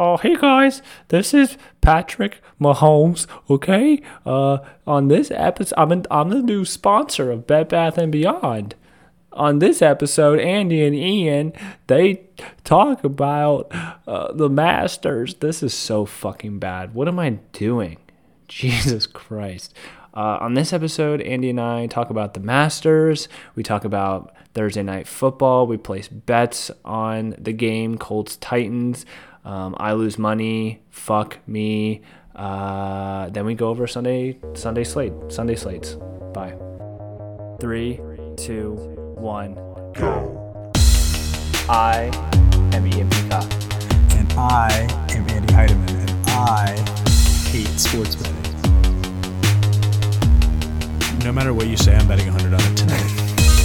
Hey guys, this is Patrick Mahomes. Okay, on this episode, I'm the new sponsor of Bed Bath & Beyond. On this episode, Andy and Ian, they talk about the Masters. This is so fucking bad. What am I doing? Jesus Christ. On this episode, Andy and I talk about the Masters. We talk about Thursday Night Football. We place bets on the game, Colts-Titans. I lose money. Fuck me. Then we go over Sunday slates. Bye. 3, 2, 1, go. I am Ian Peacock. And I am Andy Heidemann. And I hate sports betting. No matter what you say, I'm betting 100 on it tonight.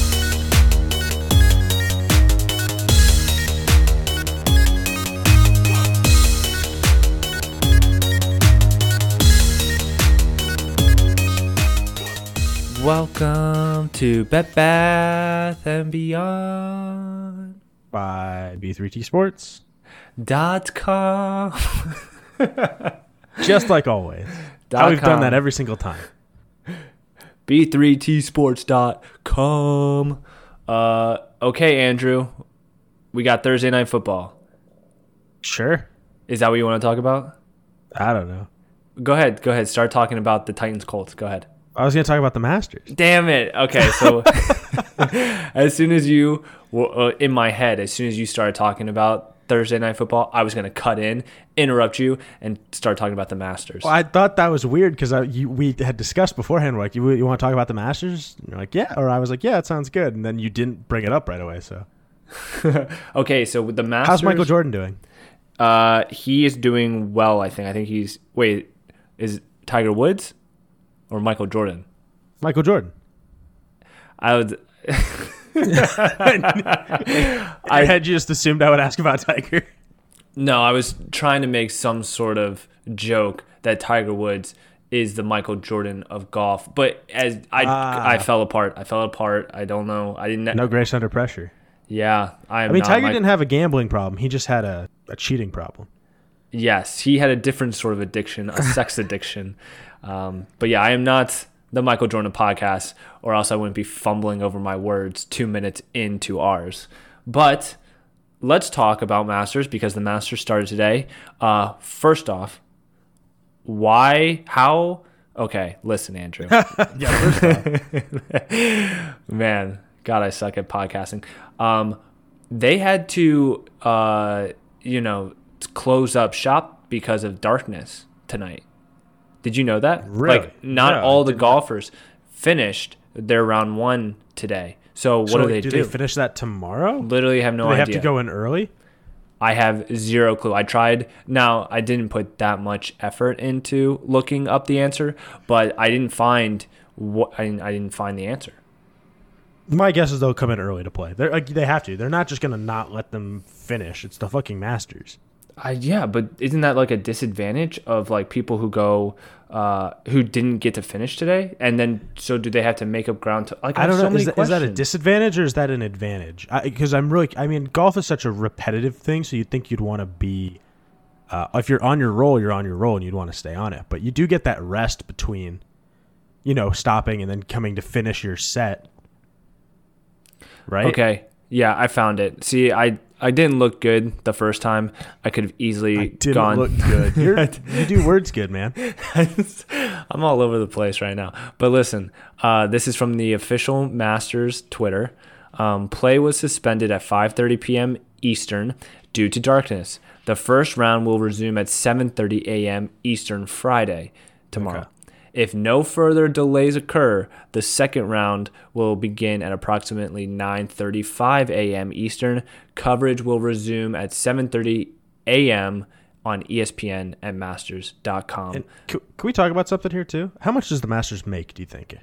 Welcome to Bed Bath & Beyond By B3T Sports. .com. Just like always. How we've done that every single time. B3tsports.com. Okay, Andrew. We got Thursday Night Football. Sure. Is that what you want to talk about? I don't know. Go ahead. Start talking about the Titans Colts. Go ahead. I was going to talk about the Masters. Damn it. Okay, so as soon as you, in my head, as soon as you started talking about Thursday Night Football, I was going to cut in, interrupt you, and start talking about the Masters. Well, I thought that was weird because we had discussed beforehand, like, you want to talk about the Masters? And you're like, yeah. Or I was like, yeah, it sounds good. And then you didn't bring it up right away, so. Okay, so with the Masters. How's Michael Jordan doing? He is doing well, I think. I think he's, is Tiger Woods or Michael Jordan? Michael Jordan. I had just assumed I would ask about Tiger. No, I was trying to make some sort of joke that Tiger Woods is the Michael Jordan of golf, but as I fell apart. I don't know. I didn't. No grace under pressure. Yeah, I mean, Tiger didn't have a gambling problem. He just had a cheating problem. Yes, he had a different sort of addiction, a sex addiction. But yeah, I am not the Michael Jordan podcast, or else I wouldn't be fumbling over my words 2 minutes into ours. But let's talk about Masters because the Masters started today. First off, how? Okay, listen, Andrew. Yeah, first off. Man, God, I suck at podcasting. They had to, close up shop because of darkness tonight. Did you know that? Really? Like, not all the golfers finished their round one today. So what do they do? Do they finish that tomorrow? Literally have no idea. Do they have to go in early? I have zero clue. I tried. Now, I didn't put that much effort into looking up the answer, but I didn't find I didn't find the answer. My guess is they'll come in early to play. They have to. They're not just going to not let them finish. It's the fucking Masters. Yeah, but isn't that like a disadvantage of like people who go who didn't get to finish today, and then so do they have to make up ground to? Like, I don't know. Is that a disadvantage or is that an advantage? Because golf is such a repetitive thing, so you'd think you'd want to be. If you're on your roll, you're on your roll, and you'd want to stay on it. But you do get that rest between, stopping and then coming to finish your set. Right. Okay. Yeah, I found it. See, I didn't look good the first time. I could have easily gone. Look good. You do words good, man. I'm all over the place right now. But listen, this is from the official Masters Twitter. Play was suspended at 5:30 p.m. Eastern due to darkness. The first round will resume at 7:30 a.m. Eastern Friday, tomorrow. Okay. If no further delays occur, the second round will begin at approximately 9:35 a.m. Eastern. Coverage will resume at 7:30 a.m. on ESPN and Masters.com. And can we talk about something here too? How much does the Masters make, do you think?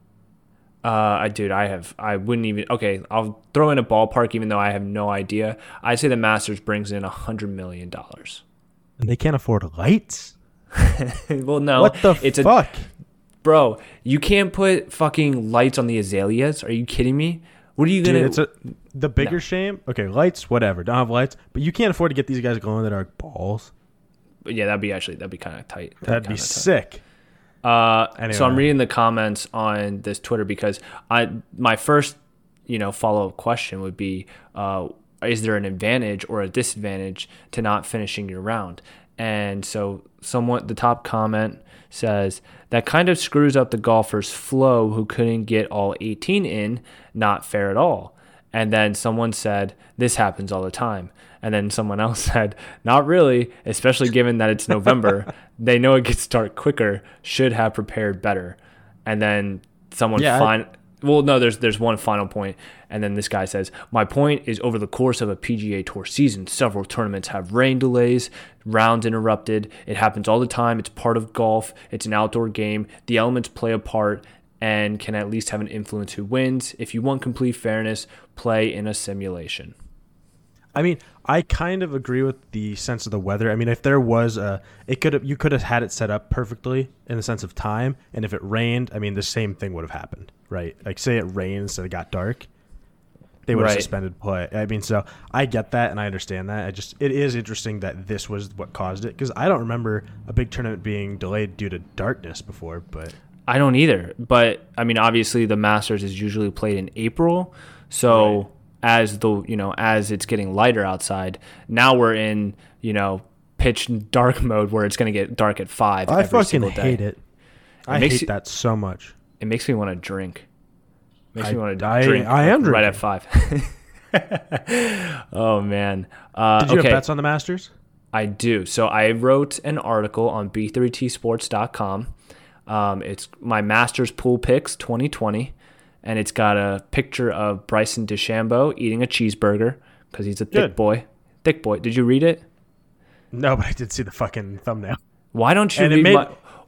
I wouldn't even. Okay, I'll throw in a ballpark, even though I have no idea. I'd say the Masters brings in $100 million. And they can't afford lights? Well, no. What the fuck? Bro, you can't put fucking lights on the azaleas. Are you kidding me? What are you going to... The bigger shame? Okay, lights, whatever. Don't have lights. But you can't afford to get these guys glow-in-the-dark balls. But yeah, that'd be kind of tight. That'd be sick. Anyway. So I'm reading the comments on this Twitter because my first, follow-up question would be, is there an advantage or a disadvantage to not finishing your round? And so the top comment says, that kind of screws up the golfer's flow who couldn't get all 18 in, not fair at all. And then someone said, this happens all the time. And then someone else said, not really, especially given that it's November. They know it gets dark quicker, should have prepared better. And then someone there's one final point. And then this guy says, my point is over the course of a PGA Tour season, several tournaments have rain delays, rounds interrupted. It happens all the time. It's part of golf. It's an outdoor game. The elements play a part and can at least have an influence who wins. If you want complete fairness, play in a simulation. I mean, I kind of agree with the sense of the weather. I mean, if there was you could have had it set up perfectly in the sense of time, and if it rained, I mean, the same thing would have happened, right? Like, say it rains and it got dark, they would have suspended play. I mean, so I get that and I understand that. It is interesting that this was what caused it, because I don't remember a big tournament being delayed due to darkness before, but I don't either. But I mean, obviously, the Masters is usually played in April, so. Right. As it's getting lighter outside, now we're in, pitch dark mode where it's going to get dark at 5 every fucking single day. hate it. I hate that so much. It makes me want to drink. I am drinking. Right at 5. Oh, man. Did you have bets on the Masters? I do. So I wrote an article on b3tsports.com. It's my Masters pool picks 2020. And it's got a picture of Bryson DeChambeau eating a cheeseburger because he's a thick boy. Thick boy. Did you read it? No, but I did see the fucking thumbnail. Why don't you read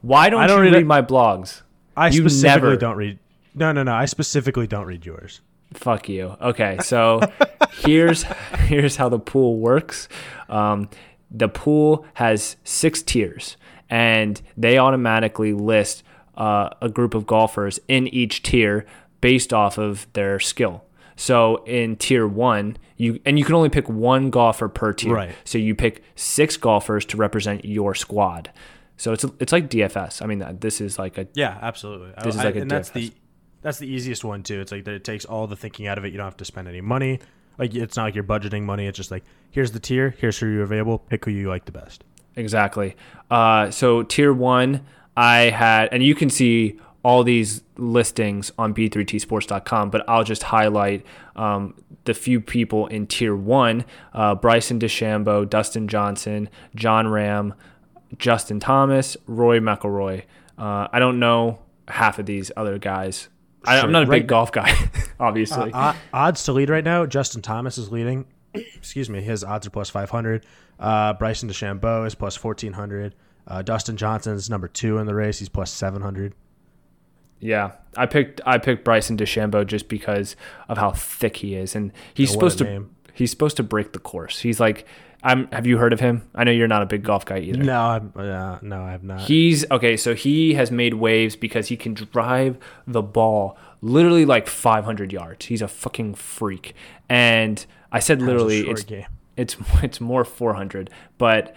my blogs? I specifically don't read. No. I specifically don't read yours. Fuck you. Okay, so here's how the pool works. The pool has 6 tiers, and they automatically list a group of golfers in each tier based off of their skill. So in tier 1, you can only pick one golfer per tier. Right. So you pick 6 golfers to represent your squad. So it's like DFS. I mean, this is like a absolutely. This is like a DFS. That's the easiest one too. It's like that it takes all the thinking out of it. You don't have to spend any money. Like, it's not like you're budgeting money. It's just like, here's the tier. Here's who you're available. Pick who you like the best. Exactly. So tier 1, I had, and you can see all these listings on b3tsports.com, but I'll just highlight the few people in tier 1, Bryson DeChambeau, Dustin Johnson, John Rahm, Justin Thomas, Rory McIlroy. I don't know half of these other guys. Sure. I'm not a big golf guy, obviously. Odds to lead right now, Justin Thomas is leading. Excuse me, his odds are plus 500. Bryson DeChambeau is plus 1,400. Dustin Johnson's number 2 in the race. He's plus 700. Yeah, I picked Bryson DeChambeau just because of how thick he is, and he's supposed to break the course. He's like, have you heard of him? I know you're not a big golf guy either. No, I have not. So he has made waves because he can drive the ball literally like 500 yards. He's a fucking freak. And I said literally it's more 400, but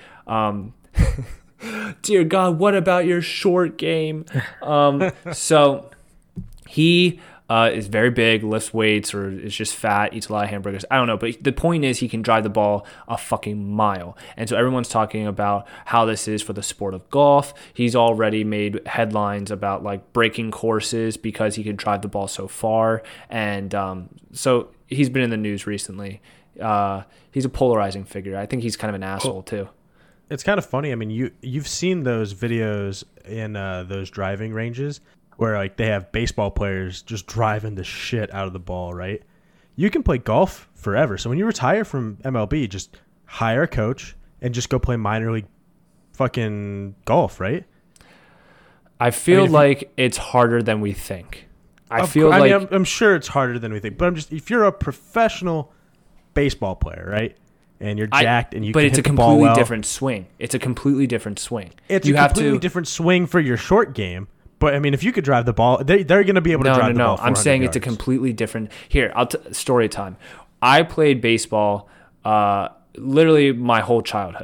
dear God, what about your short game? So he is very big, lifts weights, or is just fat, eats a lot of hamburgers. I don't know, but the point is he can drive the ball a fucking mile. And so everyone's talking about how this is for the sport of golf. He's already made headlines about like breaking courses because he can drive the ball so far. And so he's been in the news recently. He's a polarizing figure. I think he's kind of an asshole too. It's kind of funny. I mean, you've seen those videos in those driving ranges where like they have baseball players just driving the shit out of the ball, right? You can play golf forever. So when you retire from MLB, just hire a coach and just go play minor league fucking golf, right? I feel like it's harder than we think. I'm sure it's harder than we think, but if you're a professional baseball player, right? And you're jacked, and you can hit the ball well. But it's a completely different swing. It's a completely different swing. It's a completely different swing for your short game. But, I mean, if you could drive the ball, they're going to be able to drive the ball 400 I'm saying yards. It's a completely different... Here, story time. I played baseball literally my whole childhood.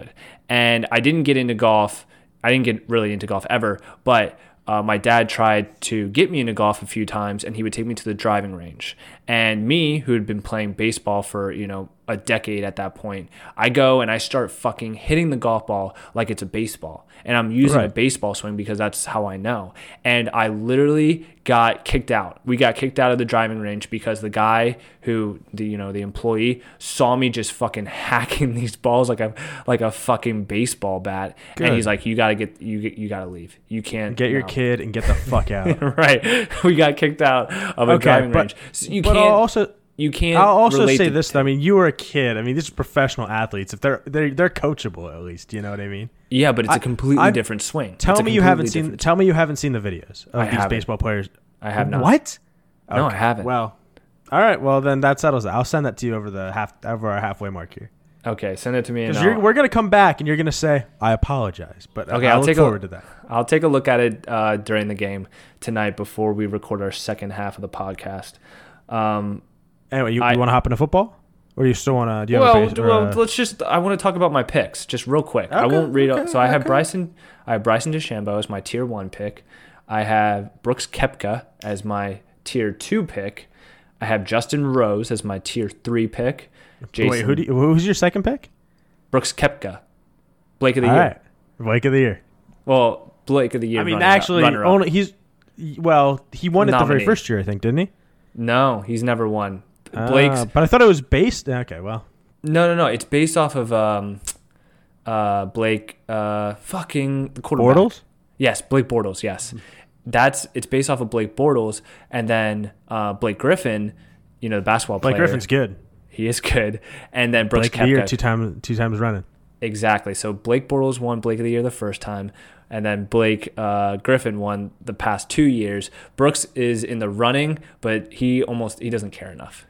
And I didn't get into golf. I didn't get really into golf ever, but my dad tried to get me into golf a few times, and he would take me to the driving range. And me, who had been playing baseball for, a decade at that point, I go and I start fucking hitting the golf ball like it's a baseball. And I'm using a baseball swing because that's how I know. And I literally got kicked out. We got kicked out of the driving range because the guy who, the employee, saw me just fucking hacking these balls like a fucking baseball bat. Good. And he's like, you gotta leave. You can't get your kid and get the fuck out. Right. We got kicked out of a driving range. So you can't. I'll also say this though. I mean, you were a kid. I mean, these are professional athletes. If they're coachable, at least. You know what I mean? Yeah, but it's a completely different swing. Tell me you haven't seen the videos of these baseball players. I have not. What? Okay. No, I haven't. Well, all right. Well, then that settles it. I'll send that to you over our halfway mark here. Okay, send it to me. Because we're gonna come back and you're gonna say I apologize. But okay, I'll look forward to that. I'll take a look at it during the game tonight before we record our second half of the podcast. Anyway, you want to hop into football, or you still want to? Let's just. I want to talk about my picks just real quick. Okay, I won't read. I have Bryson. I have Bryson DeChambeau as my tier 1 pick. I have Brooks Koepka as my tier 2 pick. I have Justin Rose as my tier 3 pick. Who's your second pick? Brooks Koepka, Blake of the Year. Right. Blake of the Year. Well, Blake of the Year. I mean, actually, he won it the very first year, I think, didn't he? No, he's never won. Blake's, but I thought it was based. Okay, well, no. It's based off of Blake, fucking quarterback. Bortles. Yes, Blake Bortles. Yes, it's based off of Blake Bortles, and then Blake Griffin, the basketball player. Blake Griffin's good. He is good, and then Brooks Koepka. Blake of the Year two times running. Exactly. So Blake Bortles won Blake of the Year the first time, and then Blake Griffin won the past 2 years. Brooks is in the running, but he doesn't care enough.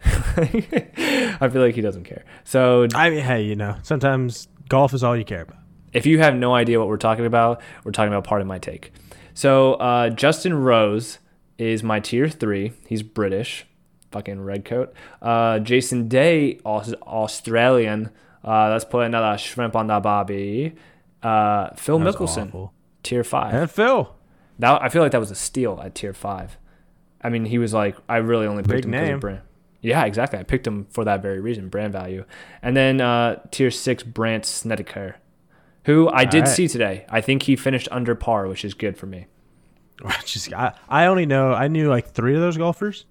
I feel like he doesn't care. So I mean, hey, sometimes golf is all you care about. If you have no idea what we're talking about part of my take. So Justin Rose is my tier 3. He's British, fucking redcoat. Jason Day, Australian. Let's put another shrimp on the barbie. Phil Mickelson, awful. Tier 5. And Phil. I feel like that was a steal at tier 5. I mean, he was like, I really only picked him because of brand. Yeah, exactly. I picked him for that very reason, brand value. And then tier 6, Brandt Snedeker, who I did see today. I think he finished under par, which is good for me. I knew like 3 of those golfers.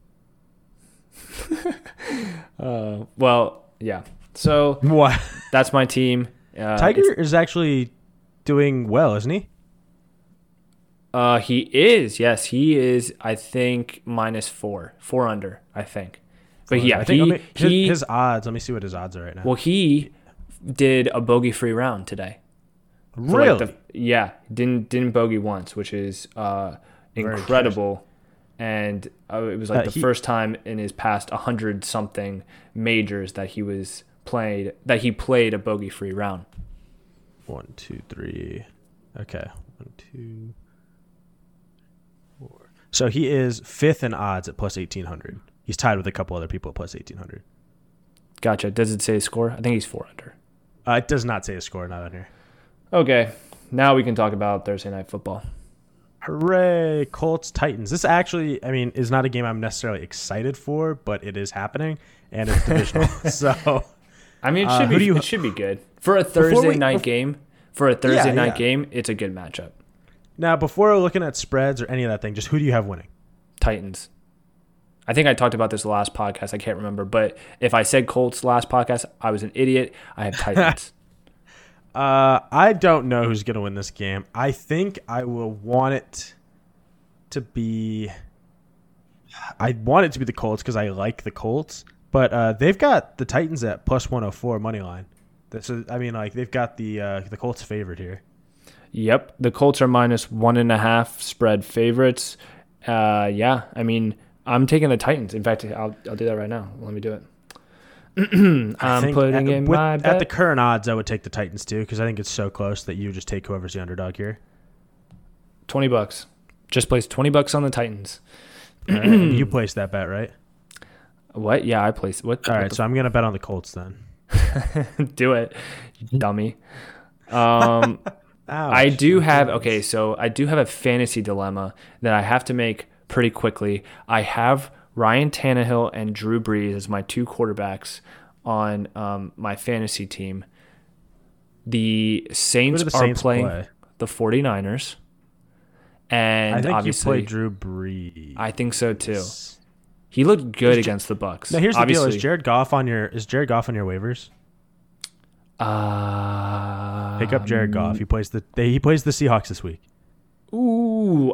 Well, yeah. So what? That's my team. Tiger is actually doing well, isn't he? He is. Yes, he is. I think -4 under. I think. But yeah, I think his odds. Let me see what his odds are right now. Well, he did a bogey-free round today. Really? Didn't bogey once, which is incredible. And it was like the first time in his past 100-something majors that he played a bogey-free round. 1, 2, 3. Okay. 1, 2, 4. So he is 5th in odds at plus 1,800. He's tied with a couple other people at plus 1,800. Gotcha. Does it say his score? I think he's 4 under. It does not say his score, not on here. Okay. Now we can talk about Thursday Night Football. Hooray, Colts Titans. This actually, is not a game I'm necessarily excited for, but it is happening, and it's divisional. So, it should be good for a Thursday night game. For a Thursday night game, it's a good matchup. Now, before looking at spreads or any of that thing, just who do you have winning? Titans. I think I talked about this last podcast. I can't remember, but if I said Colts last podcast, I was an idiot. I have Titans. I don't know who's going to win this game. I think I will want it to be... I want it to be the Colts because I like the Colts. But they've got the Titans at plus 104 money line. They've got the Colts favored here. Yep. The Colts are -1.5 spread favorites. I'm taking the Titans. In fact, I'll do that right now. Let me do it. I'm putting in my bet. At the current odds, I would take the Titans too because I think it's so close that you just take whoever's the underdog here. $20. Just place $20 on the Titans. All right, you placed that bet, right? What? Yeah, I placed. What? All right, so I'm gonna bet on the Colts then. Do it, you dummy. I Ouch. do My have goodness. so I do have a fantasy dilemma that I have to make pretty quickly. I have Ryan Tannehill and Drew Brees as my two quarterbacks on my fantasy team. The Saints Who do the are Saints playing play? the 49ers. And I think obviously, you play Drew Brees. I think so too. He looked good against the Bucks. Now here's obviously, the deal: is Jared Goff on your waivers? Pick up Jared Goff. He plays the Seahawks this week. Ooh.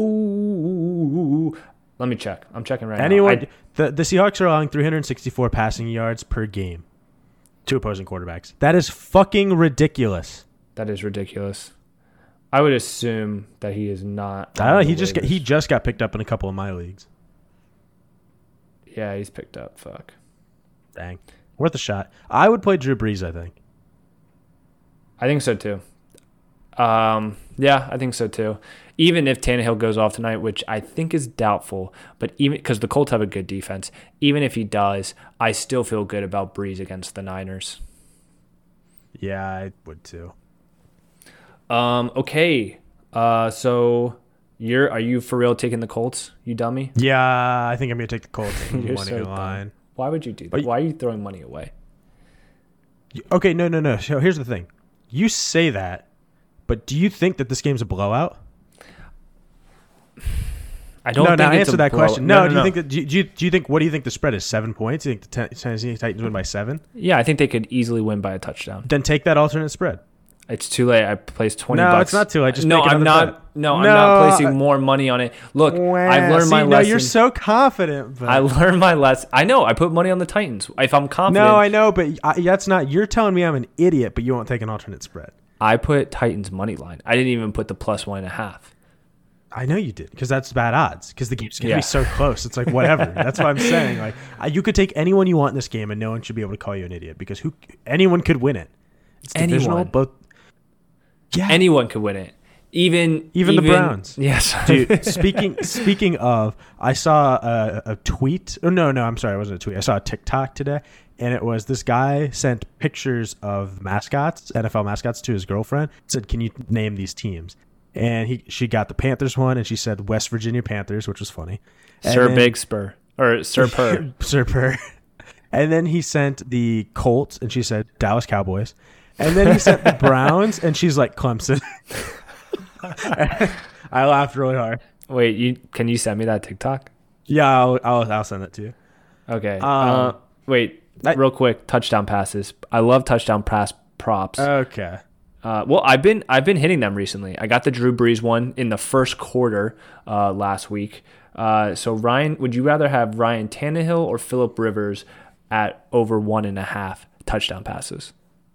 Let me check. I'm checking right Anyone, now. the Seahawks are allowing 364 passing yards per game to opposing quarterbacks. That is fucking ridiculous. That is ridiculous. I would assume that he is not. I don't know. on He the waivers. just got picked up in a couple of my leagues. Yeah, he's picked up. Fuck. Dang, worth a shot. I would play Drew Brees. I think. I think so too. Yeah, I think so too. Even if Tannehill goes off tonight, which I think is doubtful, but even because the Colts have a good defense, even if he does, I still feel good about Breeze against the Niners. Yeah, I would too. Okay. So are you for real taking the Colts, you dummy? Yeah, I think I'm gonna take the Colts. You're money so line. dumb. Why would you do that? But- Why are you throwing money away? Okay, no. So here's the thing. You say that, but do you think that this game's a blowout? I don't No, think now it's answer a that blowout. question. No, Do you think that? Do you think? What do you think the spread is? 7 points? Do you think the Tennessee Titans win by 7? Yeah, I think they could easily win by a touchdown. Then take that alternate spread. It's too late. I placed 20 No, bucks. it's not too late. Just no, make I'm another not. bet. No, I'm No, not placing more money on it. Look, I've learned my no, lesson. you're so confident. But. I learned my lesson. I know. I put money on the Titans. If I'm confident, No, I know, but that's not. You're telling me I'm an idiot, but you won't take an alternate spread. I put Titans money line. I didn't even put the +1.5. I know you did because that's bad odds because the game's gonna Yeah. be so close. It's like whatever. That's what I'm saying. Like you could take anyone you want in this game, and no one should be able to call you an idiot because anyone could win it. It's divisional, Anyone. both. Yeah, Anyone could win it. Even the Browns. Yes, Dude, speaking of, I saw a tweet. Oh no, I'm sorry, it wasn't a tweet. I saw a TikTok today, and it was this guy sent pictures of mascots, NFL mascots, to his girlfriend. Said, "Can you name these teams?" And she got the Panthers one, and she said West Virginia Panthers, which was funny. And Sir then- Big Spur or Sir Purr. Sir Purr. And then he sent the Colts, and she said Dallas Cowboys. And then he sent the Browns, and she's like Clemson. I laughed really hard. Wait, can you send me that TikTok? Yeah, I'll send it to you. Okay. I- Real quick, touchdown passes. I love touchdown pass props. Okay. Well, I've been hitting them recently. I got the Drew Brees one in the first quarter last week. So Ryan, would you rather have Ryan Tannehill or Phillip Rivers at over 1.5 touchdown passes?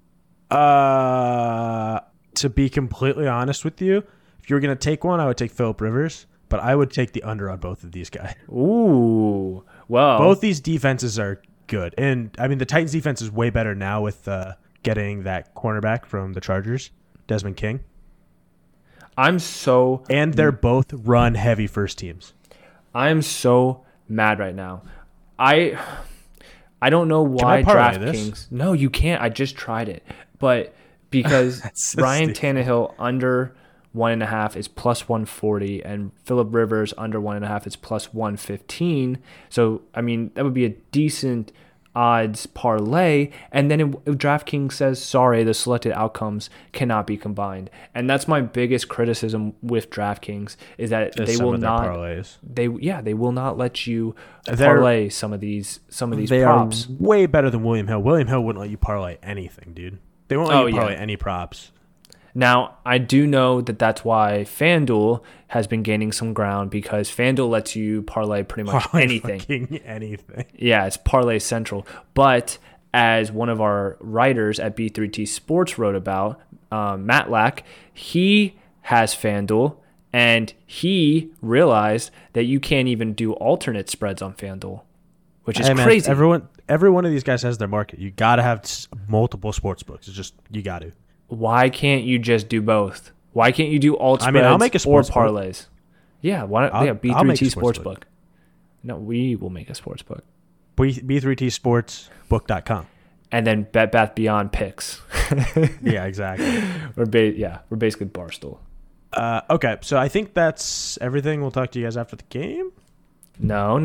To be completely honest with you, if you were gonna take one, I would take Phillip Rivers, but I would take the under on both of these guys. Ooh, well, Both these defenses are good, and I mean the Titans' defense is way better now with getting that cornerback from the Chargers, Desmond King, I'm so and they're both run-heavy first teams. mad right now. I don't know why I parlay this? DraftKings. No, you can't. I just tried it, but because That's so Ryan stupid. Tannehill under 1.5 is +140, and Phillip Rivers under 1.5 is +115. So I mean that would be a decent odds parlay, and then DraftKings says sorry, the selected outcomes cannot be combined, and that's my biggest criticism with DraftKings is that they Some will of their not. parlays. They will not let you They're- parlay some of these They props. are way better than William Hill. William Hill wouldn't let you parlay anything, dude. They won't let Oh, you yeah. parlay any props. Now, I do know that that's why FanDuel has been gaining some ground because FanDuel lets you parlay pretty much Parlay anything. fucking anything. Yeah, it's parlay central. But as one of our writers at B3T Sports wrote about, Matt Lack, he has FanDuel, and he realized that you can't even do alternate spreads on FanDuel, which is Hey, man, crazy. every one of these guys has their market. You got to have multiple sports books. It's just, you got to. Why can't you just do both? Why can't you do alt spreads I'll make a or sports book. parlays? Yeah, why not? I'll make a B3T sports Sportsbook. No, we will make a sports book. B3Tsportsbook.com. And then Bed Bath Beyond picks. Yeah, exactly. We're basically Barstool. Okay, so I think that's everything. We'll talk to you guys after the game. No.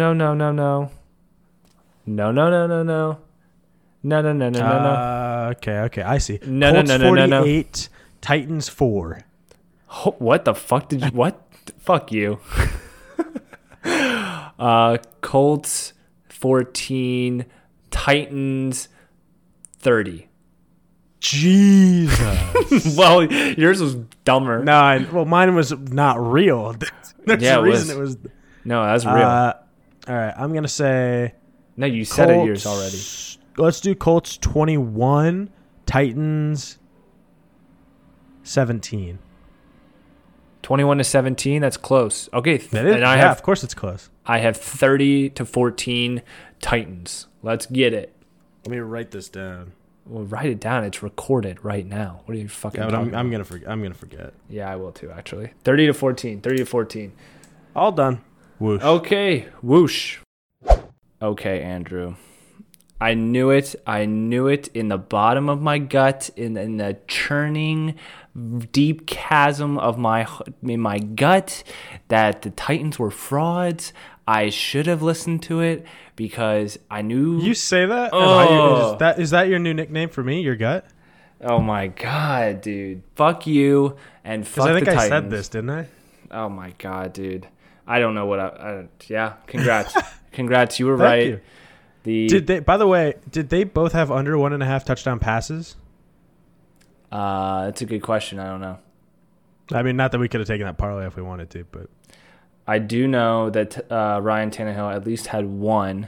Okay, I see. No. 48, Titans 4. What the fuck did you? What? Fuck you. Colts 14, Titans 30. Jesus. Well, yours was dumber. No, mine was not real. There's Yeah, a reason it was. No, that's real. All right, I'm gonna say. No, you said it yours already. Let's do Colts 21, Titans 17. 21-17. That's close. Okay, That is, and of course it's close. I have 30-14 Titans. Let's get it. Let me write this down. Well, write it down. It's recorded right now. What are you fucking Yeah, but talking I'm about? gonna forget. Yeah, I will too, actually. 30-14. All done. Whoosh. Okay, whoosh. Okay, Andrew. I knew it in the bottom of my gut, in the churning, deep chasm of in my gut, that the Titans were frauds. I should have listened to it because I knew. You say that? Oh. Is that your new nickname for me? Your gut? Oh my god, dude! Fuck you and fuck the I think Titans. I said this, didn't I? Oh my god, dude! I don't know what yeah. Congrats, congrats. You were Thank right. you. By the way, did they both have under 1.5 touchdown passes? That's a good question. I don't know. I mean, not that we could have taken that parlay if we wanted to, but I do know that Ryan Tannehill at least had one.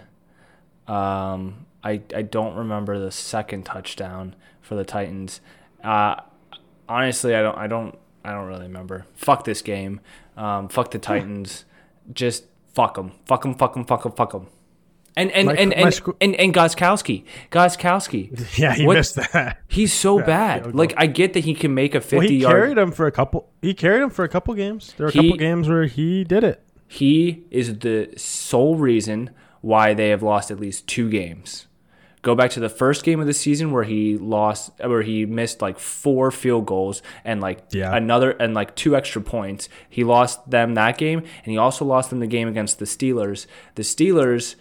I don't remember the second touchdown for the Titans. Honestly, I don't really remember. Fuck this game. Fuck the Titans. Just fuck them. Fuck them. And Gostkowski. yeah, he missed that. He's so bad. Like, I get that he can make a 50-yard. Well, he carried him for a couple games. There were a couple games where he did it. He is the sole reason why they have lost at least 2 games. Go back to the first game of the season where he missed like 4 field goals and another and like 2 extra points. He lost them that game, and he also lost them the game against the Steelers. The Steelers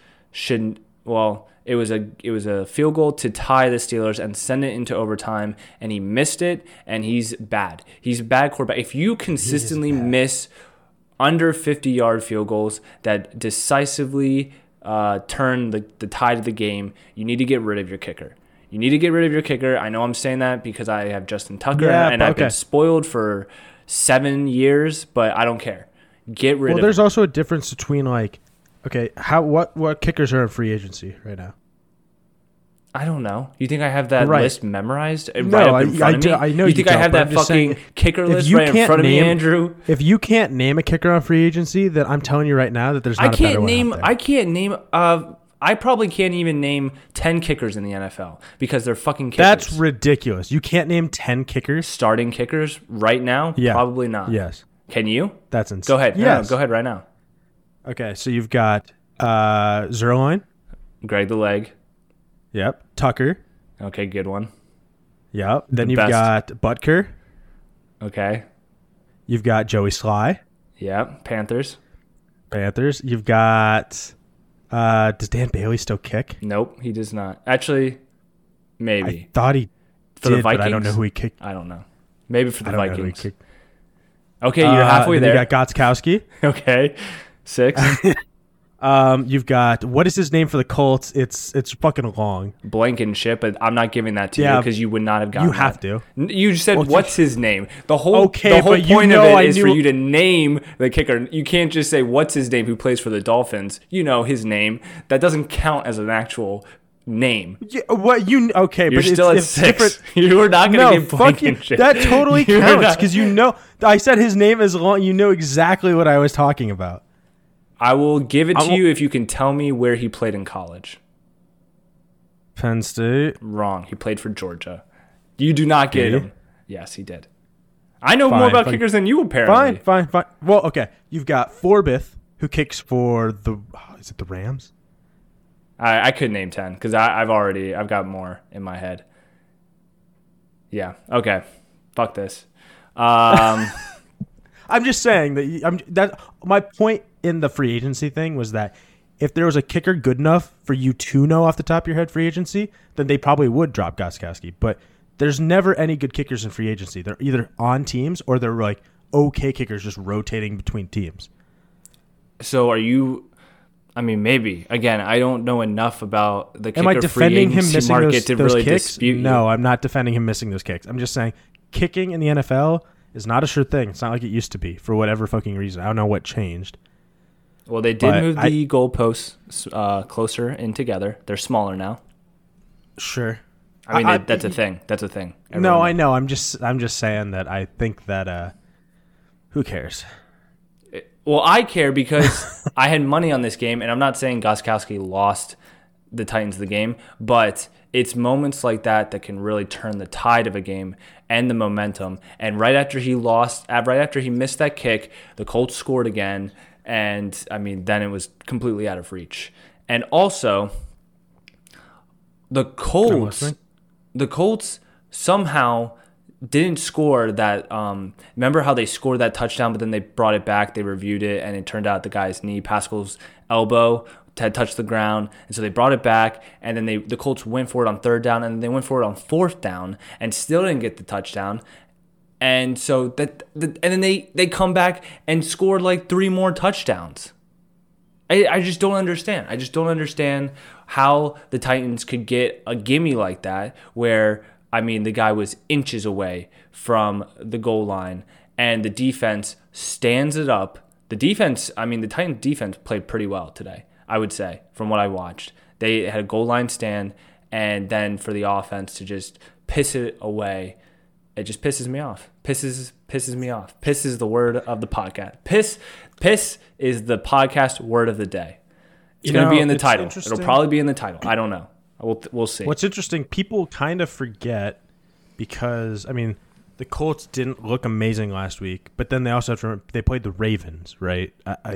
it was a field goal to tie the Steelers and send it into overtime, and he missed it, and he's bad. He's a bad quarterback. If you consistently miss under 50-yard field goals that decisively turn the tide of the game, you need to get rid of your kicker. I know I'm saying that because I have Justin Tucker, and I've been spoiled for 7 years, but I don't care. Get rid of him. Well, there's also a difference between what kickers are in free agency right now? I don't know. You think I have that list memorized right No, up in front of me? I know you think I have that fucking kicker list right in front of me, Andrew? If you can't name a kicker on free agency, then I'm telling you right now that there's not a better one out there. I can't name. I probably can't even name 10 kickers in the NFL because they're fucking kickers. That's ridiculous. You can't name 10 kickers? Starting kickers right now? Yeah. Probably not. Yes. Can you? That's insane. Go ahead. Yes. No, go ahead right now. Okay, so you've got Zerline. Greg the Leg. Yep. Tucker. Okay, good one. Yep. Then you've got Butker. Okay. You've got Joey Sly. Yep. Panthers. You've got... does Dan Bailey still kick? Nope, he does not. Actually, maybe. I thought he for did, the Vikings. but I don't know who he kicked. I don't know. Maybe for the I don't know who he Vikings. kicked. Okay, you're halfway then there. You got Gotskowski. Okay. 6. You've got, what is his name for the Colts? It's fucking long. Blankenship, but I'm not giving that to you because you would not have gotten You have that. to. You said, what's his name? The whole Okay, but point of it is for you to name the kicker. You can't just say, what's his name who plays for the Dolphins? You know his name. That doesn't count as an actual name. Yeah, what you okay? You're but still it's at 6. different. You were not going to No, get fuck you. Blankenship. That totally You were counts not- because you know. I said his name is long. You know exactly what I was talking about. I will give it to you if you can tell me where he played in college. Penn State. Wrong. He played for Georgia. You do not get Did he? him. Yes, he did. I know more about kickers than you, apparently. Fine. Well, okay. You've got Forbith, who kicks for is it the Rams? I could name 10 because I've got more in my head. Yeah. Okay. Fuck this. I'm just saying that my point in the free agency thing was that if there was a kicker good enough for you to know off the top of your head free agency, then they probably would drop Gostkowski. But there's never any good kickers in free agency. They're either on teams or they're like okay kickers just rotating between teams. So are you? I mean, maybe. Again, I don't know enough about the kicker Am I defending free him agency missing market to those really kicks? dispute you. No, I'm not defending him missing those kicks. I'm just saying kicking in the NFL is not a sure thing. It's not like it used to be for whatever fucking reason. I don't know what changed. Well, they did move the goalposts closer in together. They're smaller now. Sure. I mean, that's a thing. That's a thing. No, I know. I'm just saying that I think that who cares? Well, I care because I had money on this game, and I'm not saying Gostkowski lost the Titans the game, but it's moments like that that can really turn the tide of a game and the momentum. And right after he missed that kick, the Colts scored again, and I mean, then it was completely out of reach. And also, the Colts somehow didn't score that. Remember how they scored that touchdown, but then they brought it back, they reviewed it, and it turned out the guy's knee, Pascal's elbow, had touched the ground, and so they brought it back, and then the Colts went for it on third down, and they went for it on fourth down, and still didn't get the touchdown. And so and then they come back and scored like 3 more touchdowns. I just don't understand. I just don't understand how the Titans could get a gimme like that where, I mean, the guy was inches away from the goal line and the defense stands it up. The Titans defense played pretty well today, I would say, from what I watched. They had a goal line stand, and then for the offense to just piss it away, it just pisses me off. Pisses me off. Piss is the word of the podcast. Piss is the podcast word of the day. It's going to be in the title. It'll probably be in the title. I don't know. We'll see. What's interesting, people kind of forget because, I mean, the Colts didn't look amazing last week, but then they also have to remember, they played the Ravens, right?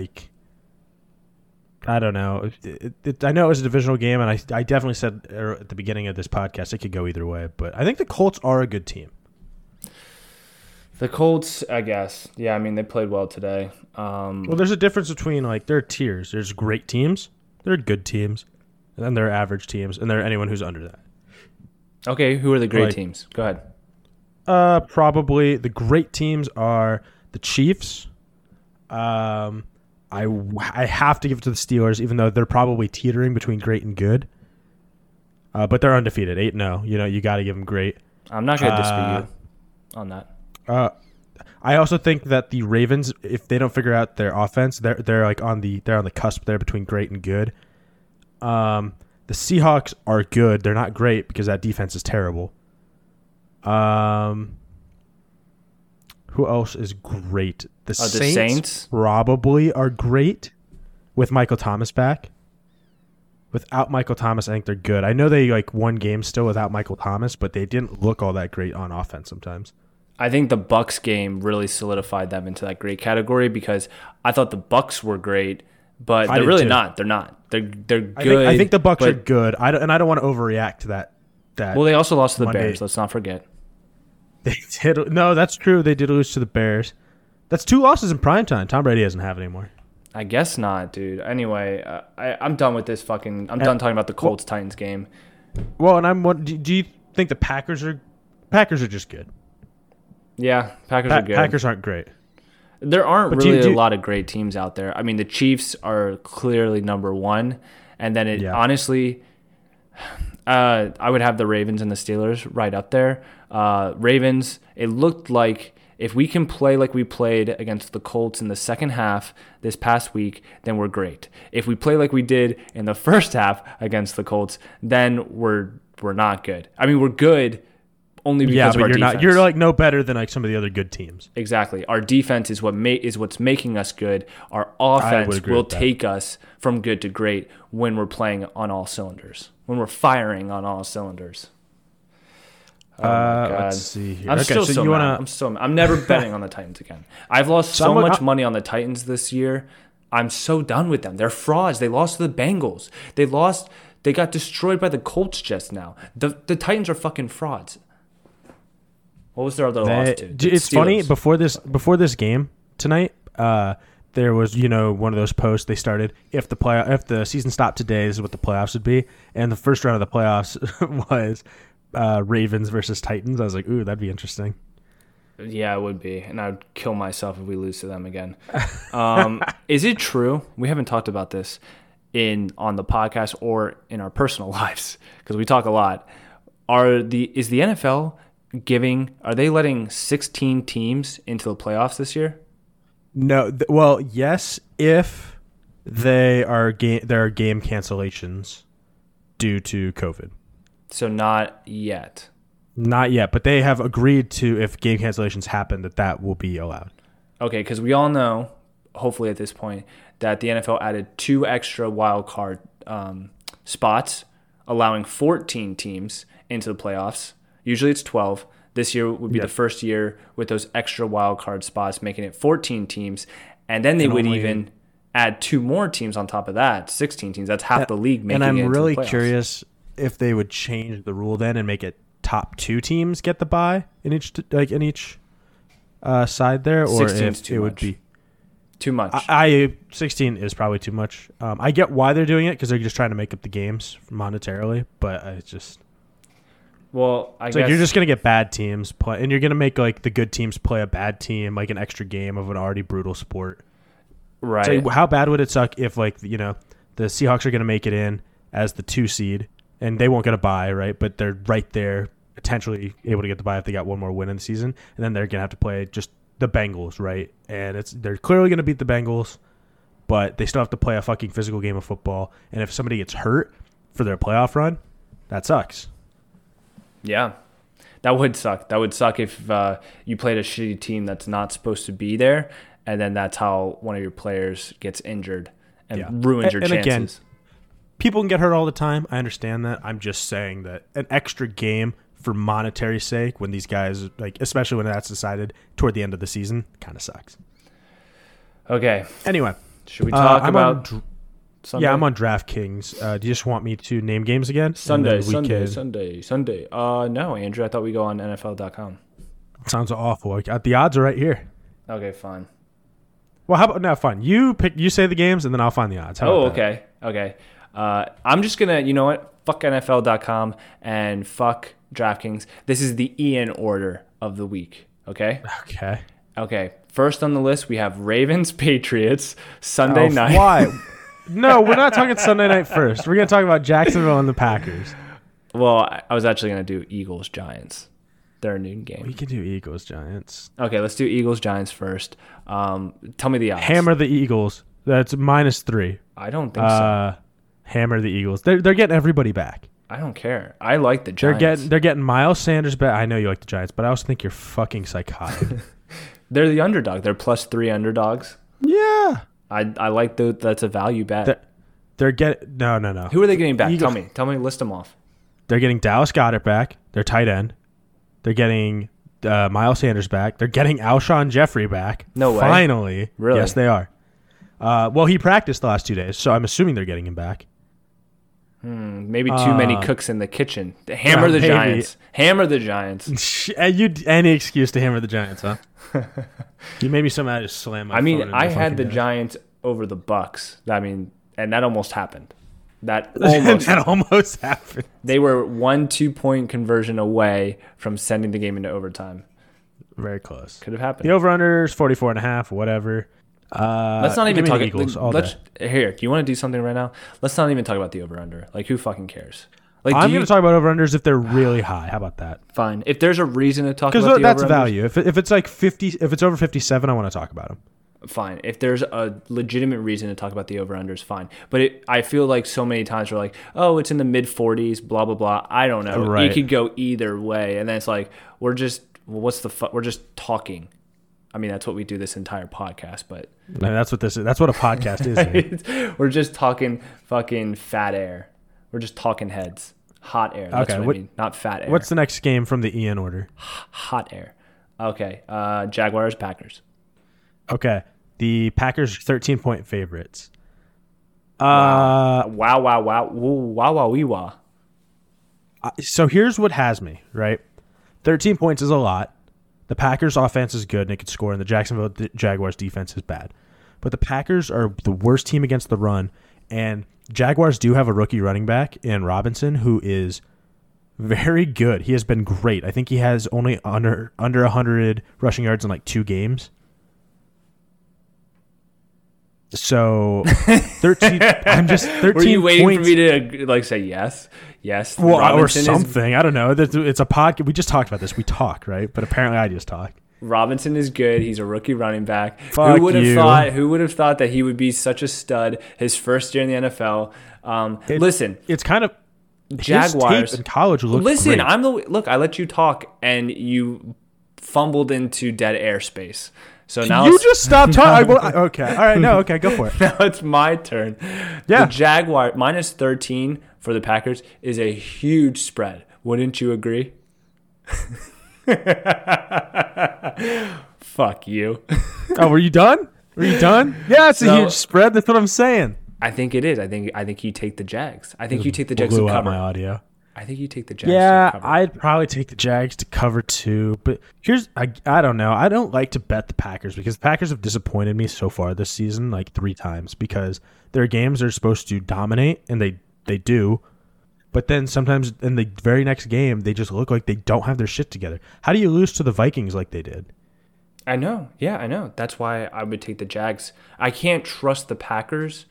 I don't know. I know it was a divisional game, and I definitely said at the beginning of this podcast it could go either way, but I think the Colts are a good team. The Colts, I guess. Yeah, I mean, they played well today. Well, there's a difference between, like, there are tiers. There's great teams, there are good teams, and then there are average teams, and there are anyone who's under that. Okay, who are the great teams? Go ahead. Probably the great teams are the Chiefs. I have to give it to the Steelers, even though they're probably teetering between great and good. But they're undefeated, 8-0. You know, you got to give them great. I'm not going to dispute you on that. I also think that the Ravens, if they don't figure out their offense, they're like on the cusp there between great and good. The Seahawks are good. They're not great because that defense is terrible. Who else is great? The Saints probably are great with Michael Thomas back. Without Michael Thomas, I think they're good. I know they like won games still without Michael Thomas, but they didn't look all that great on offense sometimes. I think the Bucs game really solidified them into that great category because I thought the Bucs were great, but they're really not. They're not. They're good. I think the Bucs are good. I don't want to overreact to that. Well, they also lost to the Bears. Let's not forget. They did. No, that's true. They did lose to the Bears. That's 2 losses in primetime. Tom Brady doesn't have it anymore. I guess not, dude. Anyway, I'm done with this fucking. I'm done talking about the Colts Titans game. Well, and do you think the Packers are just good? Yeah, Packers are good. Packers aren't great. There aren't really a lot of great teams out there. I mean, the Chiefs are clearly number 1, and then honestly, I would have the Ravens and the Steelers right up there. Ravens, it looked like if we can play like we played against the Colts in the second half this past week, then we're great. If we play like we did in the first half against the Colts, then we're not good. I mean, we're good only because of our defense. You're like no better than like some of the other good teams. Exactly. Our defense is what's making us good. Our offense will take us from good to great when we're playing on all cylinders. When we're firing on all cylinders. Oh my God. Let's see here. I'm still so mad. I'm never betting on the Titans again. I've lost so much money on the Titans this year. I'm so done with them. They're frauds. They lost to the Bengals. They lost They got destroyed by the Colts just now. The Titans are fucking frauds. What was their other loss to? It's funny, before this game tonight, there was, one of those posts they started, if the season stopped today, this is what the playoffs would be. And the first round of the playoffs was Ravens versus Titans. I was like, ooh, that'd be interesting. Yeah, it would be. And I would kill myself if we lose to them again. Is it true? We haven't talked about this on the podcast or in our personal lives because we talk a lot. Is the NFL are they letting 16 teams into the playoffs this year? No. Well, yes, if there are game cancellations due to COVID. So not yet. Not yet, but they have agreed to, if game cancellations happen, that will be allowed. Okay, because we all know, hopefully at this point, that the NFL added 2 extra wild card spots, allowing 14 teams into the playoffs. Usually it's 12. This year would be the first year with those extra wild card spots, making it 14 teams. And then they would even add 2 more teams on top of that, 16 teams. That's half the league making it into the playoffs. And I'm really curious if they would change the rule then and make it top 2 teams get the bye in each side there, or if it would be too much. 16 is probably too much. I get why they're doing it because they're just trying to make up the games monetarily, but it's just. Well, I guess like you're just gonna get bad teams play, and you're gonna make like the good teams play a bad team, like an extra game of an already brutal sport. Right. So how bad would it suck if the Seahawks are gonna make it in as the 2 seed, and they won't get a bye, right? But they're right there, potentially able to get the bye if they got one more win in the season, and then they're gonna have to play just the Bengals, right? And they're clearly gonna beat the Bengals, but they still have to play a fucking physical game of football. And if somebody gets hurt for their playoff run, that sucks. Yeah, that would suck. That would suck if you played a shitty team that's not supposed to be there, and then that's how one of your players gets injured and ruins your chances. Again, people can get hurt all the time. I understand that. I'm just saying that an extra game for monetary sake, when these guys, especially when that's decided toward the end of the season, kind of sucks. Okay. Anyway, should we talk about Sunday? Yeah, I'm on DraftKings. Do you just want me to name games again? Sunday. No, Andrew, I thought we go on NFL.com. Sounds awful. The odds are right here. Okay, fine. Well, how about now? Fine. You say the games, and then I'll find the odds. Okay. I'm just gonna, you know what? Fuck NFL.com and fuck DraftKings. This is the Ian order of the week. Okay. Okay. First on the list, we have Ravens Patriots Sunday night. Why? No, we're not talking Sunday night first. We're going to talk about Jacksonville and the Packers. Well, I was actually going to do Eagles Giants. They're a noon game. We can do Eagles Giants. Okay, let's do Eagles Giants first. Tell me the odds. Hammer the Eagles. That's -3. I don't think so. Hammer the Eagles. They're getting everybody back. I don't care. I like the Giants. They're getting Miles Sanders back. I know you like the Giants, but I also think you're fucking psychotic. They're the underdog. They're +3 underdogs. Yeah. I like that's a value bet. They're getting no. Who are they getting back? Tell me, list them off. They're getting Dallas Goedert back. Their tight end. They're getting Miles Sanders back. They're getting Alshon Jeffrey back. No way. Finally. Really? Yes, they are. Well, he practiced the last 2 days, so I'm assuming they're getting him back. Maybe too many cooks in the kitchen. Hammer the Giants. Hammer the Giants. Any excuse to hammer the Giants, huh? You made me somehow just slam my phone. I had the Giants over the Bucks. And that almost happened. That almost happened. They were 1-2 point conversion away from sending the game into overtime. Very close. Could have happened. The over-under is 44.5, whatever. Let's not even talk Eagles. Here, do you want to do something right now? Let's not even talk about the over-under. Who fucking cares? I'm going to talk about over-unders if they're really high. How about that? Fine. If there's a reason to talk about the over-unders. Because that's value. If it's 50, if it's over 57, I want to talk about them. Fine. If there's a legitimate reason to talk about the over-unders, fine. But I feel like so many times we're like, oh, it's in the mid-40s, blah, blah, blah. I don't know. Right. It could go either way. And then it's like, we're just talking. I mean, that's what we do this entire podcast, but... No, that's what this is. That's what a podcast is. We're just talking fucking fat air. We're just talking heads. Hot air. That's what I mean. Not fat air. What's the next game from the Ian order? Hot air. Okay. Jaguars, Packers. Okay. The Packers 13-point favorites. Wow, wow, wow, wow, wow, wee, wow. So here's what has me, right? 13 points is a lot. The Packers' offense is good and it can score, and the Jacksonville Jaguars' defense is bad. But the Packers are the worst team against the run, and Jaguars do have a rookie running back in Robinson who is very good. He has been great. I think he has only under 100 rushing yards in like 2 games. So 13. I'm just 13. Were you waiting points. for me to like say yes? Yes. Well, Robinson or something. I don't know. It's a podcast. We just talked about this. We talk, right? But apparently I just talk. Robinson is good. He's a rookie running back. Fuck Who would have you. thought? Who would have thought that he would be such a stud his first year in the NFL? Listen, It's kind of Jaguars his tape in college looked Listen, great. look. I let you talk, and you fumbled into dead airspace. So now You just stop talking. Okay. All right. No. Okay. Go for it. now it's my turn. Yeah. The Jaguar minus 13 for the Packers is a huge spread. Wouldn't you agree? Fuck you. Oh, were you done? Were you done? Yeah, it's a No. huge spread. That's what I'm saying. I think it is. I think you take the Jags. I think you take the Jags Blew to out cover. my audio. I think you take the Jags Yeah, to cover. I'd probably take the Jags to cover 2. But I don't know. I don't like to bet the Packers because the Packers have disappointed me so far this season like 3 times because their games are supposed to dominate, and they do. But then sometimes in the very next game, they just look like they don't have their shit together. How do you lose to the Vikings like they did? I know. Yeah, I know. That's why I would take the Jags. I can't trust the Packers.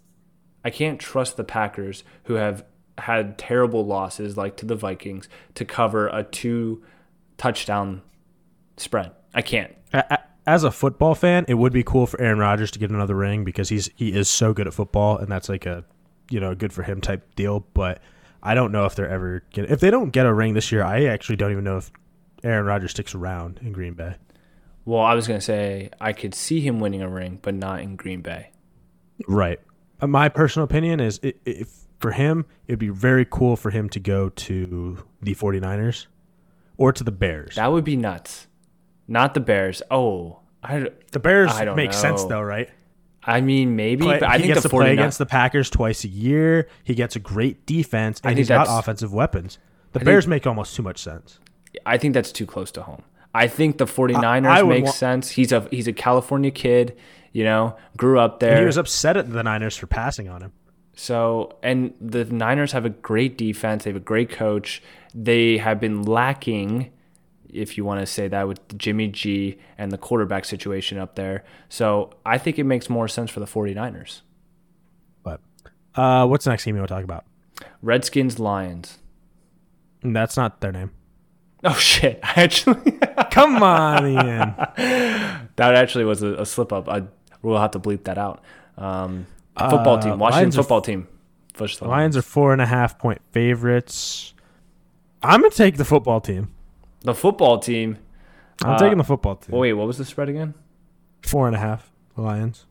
Who have had terrible losses like to the Vikings to cover a 2-touchdown spread. I can't. As a football fan, it would be cool for Aaron Rodgers to get another ring because he is so good at football, and that's like a good for him type deal. But I don't know if they're ever if they don't get a ring this year. I actually don't even know if Aaron Rodgers sticks around in Green Bay. Well, I was going to say I could see him winning a ring, but not in Green Bay. Right. My personal opinion is if for him, it'd be very cool for him to go to the 49ers or to the Bears. That would be nuts. Not the Bears. Oh, The Bears I don't make sense know. think right? I mean, maybe, but I he think gets the to play 49ers. against the Packers twice a year. He gets a great defense, and think he's got that's- offensive weapons. The I Bears think- make almost too much sense. I think that's too close to home. I think the 49ers I would makes sense. He's a California kid, grew up there. And he was upset at the Niners for passing on him. So, and the Niners have a great defense. They have a great coach. They have been lacking, if you want to say that, with Jimmy G and the quarterback situation up there. So I think it makes more sense for the 49ers. But what's the next game you want to talk about? Redskins, Lions. That's not their name. Oh, shit. Actually, Come on, Ian. that actually was a slip-up. We'll have to bleep that out. Football team. Washington football team. Push the Lions are 4.5-point favorites. I'm gonna take the football team. The football team. I'm taking the football team. Well, wait, what was the spread again? 4.5. The Lions.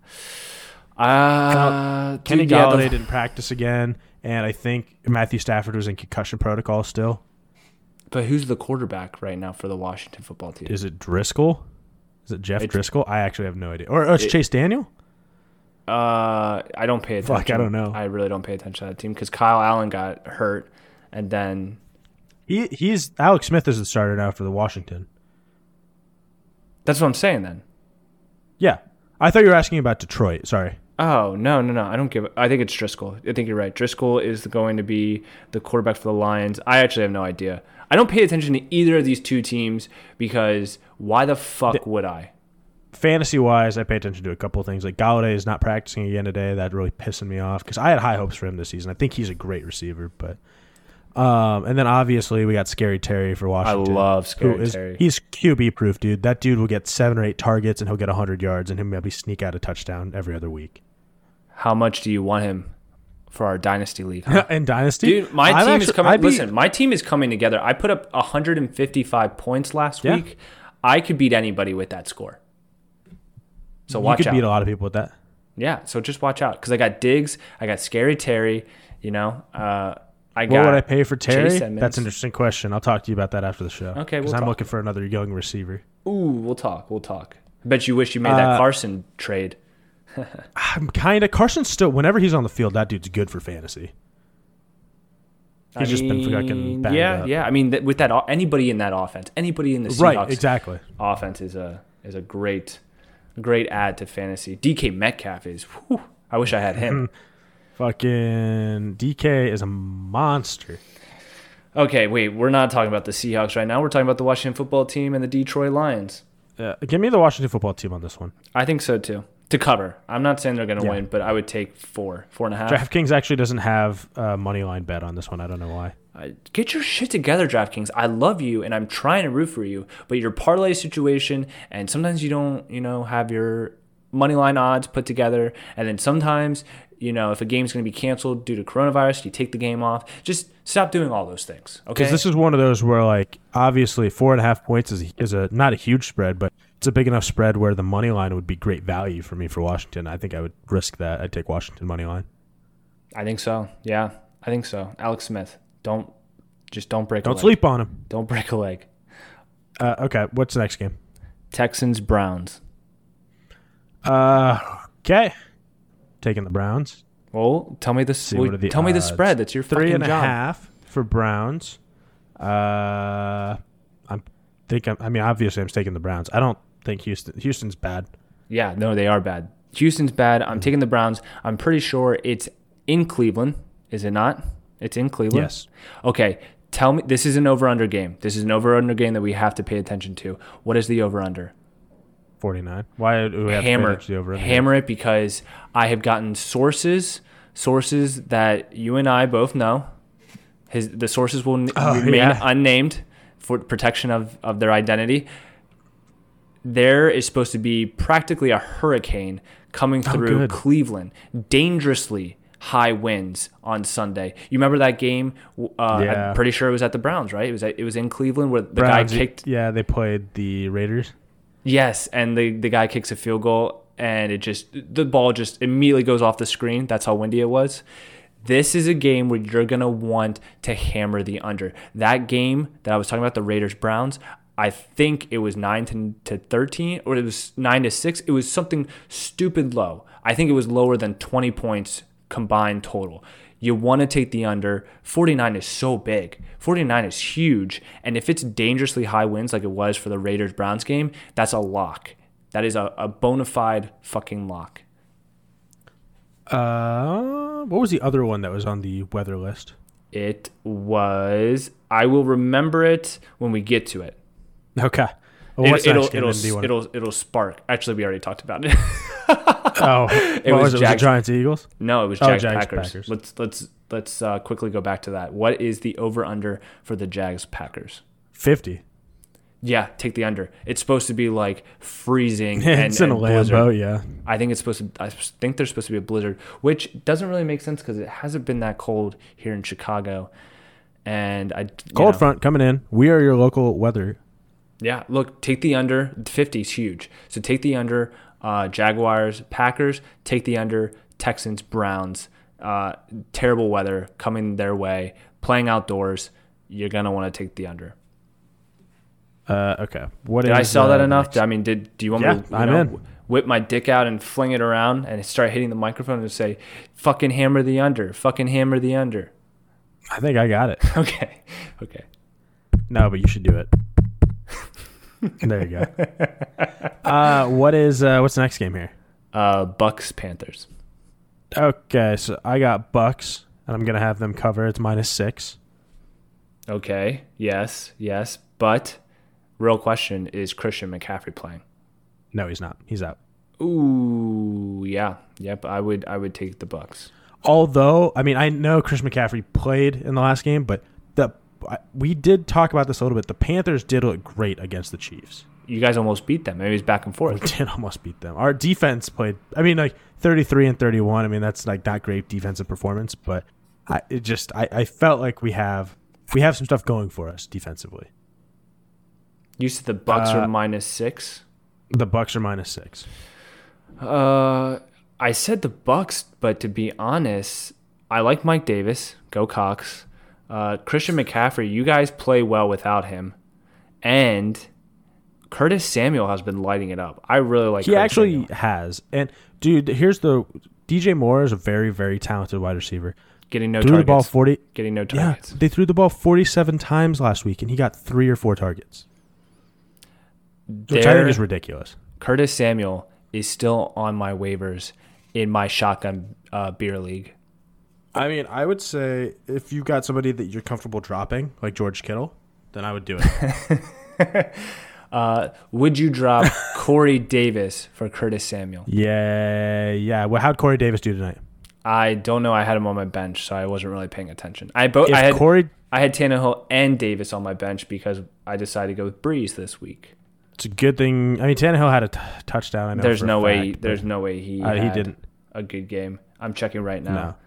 dude, Kenny yeah, Galladay didn't practice again, and I think Matthew Stafford was in concussion protocol still. But who's the quarterback right now for the Washington football team? Is it Driscoll? Is it Jeff Driscoll? I actually have no idea. Or it's Chase Daniel? I don't pay attention. Fuck, I don't know. I really don't pay attention to that team because Kyle Allen got hurt, and then He's Alex Smith is the starter now for the Washington. that's what I'm saying. Then. Yeah. I thought you were asking about Detroit. Sorry. Oh no! I don't give. I think it's Driscoll. I think you're right. Driscoll is going to be the quarterback for the Lions. I actually have no idea. I don't pay attention to either of these two teams because why the fuck would I? Fantasy-wise, I pay attention to a couple of things. Like Galladay is not practicing again today. That really pissing me off because I had high hopes for him this season. I think he's a great receiver. But and then obviously we got Scary Terry for Washington. I love Scary Terry. He's QB-proof, dude. That dude will get 7 or 8 targets and he'll get 100 yards and he'll maybe sneak out a touchdown every other week. How much do you want him for our dynasty league? Huh? And Dynasty? Dude, my team is coming. I'd be- Listen, my team is coming together. I put up 155 points last week. I could beat anybody with that score. So watch out. You could beat a lot of people with that. Yeah, so just watch out because I got Diggs, I got Scary Terry. I got. What would I pay for Terry? Chase Edmonds. That's an interesting question. I'll talk to you about that after the show. Okay, because we'll I'm talk. looking for another young receiver. Ooh, we'll talk. I bet you wish you made that Carson trade. I'm kind of Carson's still. Whenever he's on the field, that dude's good for fantasy. He's just been fucking banged up. Yeah. I mean, with that, anybody in that offense, anybody in the Seahawks Right, exactly. offense is a great add to fantasy. DK Metcalf is. Whew, I wish I had him. Fucking DK is a monster. Okay, wait. We're not talking about the Seahawks right now. We're talking about the Washington football team and the Detroit Lions. Give me the Washington football team on this one. I think so too. To cover. I'm not saying they're going to win, but I would take 4.5. DraftKings actually doesn't have a money line bet on this one. I don't know why. Get your shit together, DraftKings. I love you, and I'm trying to root for you, but your parlay situation, and sometimes you don't, have your money line odds put together, and then sometimes, if a game's going to be canceled due to coronavirus, you take the game off. Just stop doing all those things, okay? Because this is one of those where, obviously 4.5 points is a not a huge spread, but it's a big enough spread where the money line would be great value for me for Washington. I think I would risk that. I'd take Washington money line. I think so. Yeah, I think so. Alex Smith, don't break. Don't sleep on him. Don't break a leg. Okay, what's the next game? Texans Browns. Okay, taking the Browns. Well, tell me the tell me the spread. That's your fucking job. 3.5 for Browns. Obviously I'm taking the Browns. I don't think Houston's bad. Yeah, no, they are bad. Houston's bad. I'm taking the Browns. I'm pretty sure it's in Cleveland. Is it not? It's in Cleveland? Yes. Okay, tell me. This is an over-under game. This is an over-under game that we have to pay attention to. What is the over-under? 49. Why do we have to pay attention to the over-under? Hammer it because I have gotten sources that you and I both know. The sources will remain unnamed for protection of their identity. There is supposed to be practically a hurricane coming through Cleveland. Dangerously high winds on Sunday. You remember that game? I'm pretty sure it was at the Browns, right? It was in Cleveland where the guy kicked. Yeah, they played the Raiders. Yes, and the guy kicks a field goal, and the ball just immediately goes off the screen. That's how windy it was. This is a game where you're going to want to hammer the under. That game that I was talking about, the Raiders-Browns, I think it was 9-13, or it was 9-6. It was something stupid low. I think it was lower than 20 points combined total. You want to take the under. 49 is so big. 49 is huge. And if it's dangerously high winds like it was for the Raiders-Browns game, that's a lock. That is a bona fide fucking lock. What was the other one that was on the weather list? It was. I will remember it when we get to it. Okay. Well, it'll spark. Actually, we already talked about it. It was the Giants Eagles? No, it was Jags Packers. Let's quickly go back to that. What is the over under for the Jags Packers? 50. Yeah, take the under. It's supposed to be like freezing. It's in a Lambeau, yeah. I think there's supposed to be a blizzard, which doesn't really make sense because it hasn't been that cold here in Chicago. And cold front coming in. We are your local weather. Yeah, look, take the under. 50 is huge. So take the under. Jaguars, Packers, take the under. Texans, Browns. Terrible weather coming their way. Playing outdoors. You're going to want to take the under. Okay. Did I sell that enough? Do you want me to in. whip my dick out and fling it around and start hitting the microphone and say, fucking hammer the under. Fucking hammer the under. I think I got it. Okay. No, but you should do it. There you go. What's the next game here? Bucks Panthers. Okay, so I got Bucks, and I'm gonna have them cover. It's -6. Okay. Yes. But real question: is Christian McCaffrey playing? No, he's not. He's out. Ooh, yeah, yep. I would take the Bucks. Although, I know Christian McCaffrey played in the last game, but we did talk about this a little bit. The Panthers did look great against the Chiefs. You guys almost beat them. Maybe it's back and forth. We did almost beat them. Our defense played. 33 and 31. That's not great defensive performance, but I felt like we have some stuff going for us defensively. You said the Bucks are -6. The Bucks are -6. I said the Bucks, but to be honest, I like Mike Davis. Go Cox. Christian McCaffrey, you guys play well without him. And Curtis Samuel has been lighting it up. I really like. He Curtis actually Samuel. has. And dude, here's the DJ Moore is a very, very talented wide receiver. Getting no Threw targets. the ball 40. Getting no Yeah, targets. they threw the ball 47 times last week, and he got 3 or 4 targets, which I think is ridiculous. Curtis Samuel is still on my waivers in my shotgun beer league. I mean, I would say if you got somebody that you're comfortable dropping, like George Kittle, then I would do it. Would you drop Corey Davis for Curtis Samuel? Yeah. Well, how'd Corey Davis do tonight? I don't know. I had him on my bench, so I wasn't really paying attention. I had Tannehill and Davis on my bench because I decided to go with Breeze this week. It's a good thing. I mean, Tannehill had a touchdown. I know There's for no a way. fact, There's no way he had didn't. a good game. I'm checking right now. No.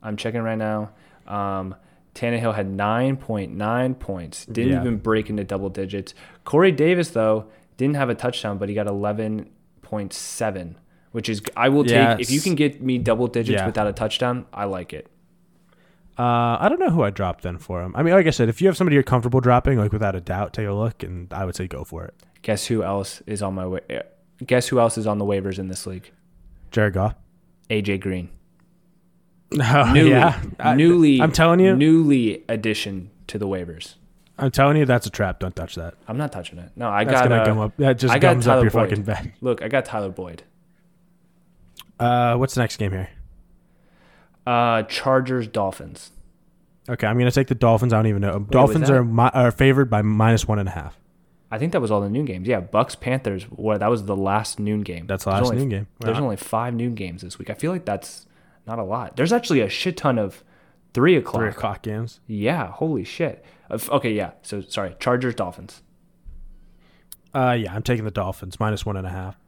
Tannehill had 9.9 points. Didn't Yeah. even break into double digits. Corey Davis, though, didn't have a touchdown, but he got 11.7, which is I will take. If you can get me double digits without a touchdown, I like it. I don't know who I dropped then for him. I mean, like I said, if you have somebody you're comfortable dropping, like without a doubt, take a look, and I would say go for it. Guess who else is on my Guess who else is on the waivers in this league? Jared Goff. AJ Green. Oh, I'm telling you. Newly addition to the waivers. I'm telling you, that's a trap. Don't touch that. I'm not touching it. No, That's gonna gum up. That just gums up your fucking bed. Look, I got Tyler Boyd. What's the next game here? Chargers, Dolphins. Okay, I'm gonna take the Dolphins. I don't even know. Dolphins are favored by -1.5. I think that was all the noon games. Yeah, Bucks, Panthers. That was the last noon game. That's the last noon game. There's only 5 noon games this week. I feel like that's not a lot. There's actually a shit ton of 3 o'clock. 3 o'clock games. Yeah, holy shit. Okay, yeah. So sorry, Chargers, Dolphins. Yeah, I'm taking the Dolphins -1.5.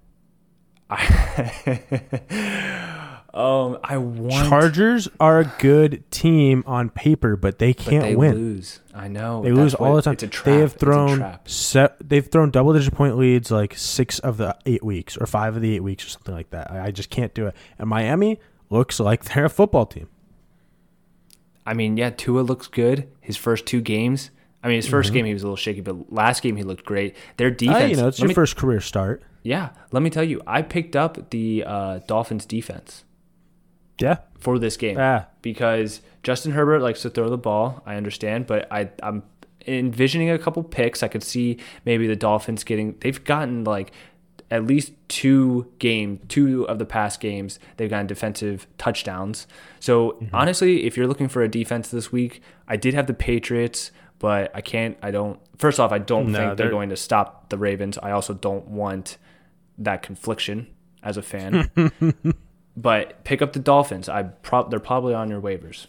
I want Chargers are a good team on paper, but they can't win. Lose. I know. They lose all the time. It's a trap. They have It's they've thrown double-digit point leads like 6 of the 8 weeks, or 5 of the 8 weeks, or something like that. I just can't do it. And Miami looks like they're a football team. I mean, yeah, Tua looks good. His first 2 games. I mean, his first game he was a little shaky, but last game he looked great. Their defense. It's your first career start. Yeah, let me tell you, I picked up the Dolphins defense. Yeah. For this game. Yeah. Because Justin Herbert likes to throw the ball, I understand, but I'm envisioning a couple picks. I could see maybe the Dolphins they've gotten like at least 2 of the past games, they've gotten defensive touchdowns. So honestly, if you're looking for a defense this week, I did have the Patriots, but first off, I don't think they're going to stop the Ravens. I also don't want that confliction as a fan. But pick up the Dolphins. They're probably on your waivers.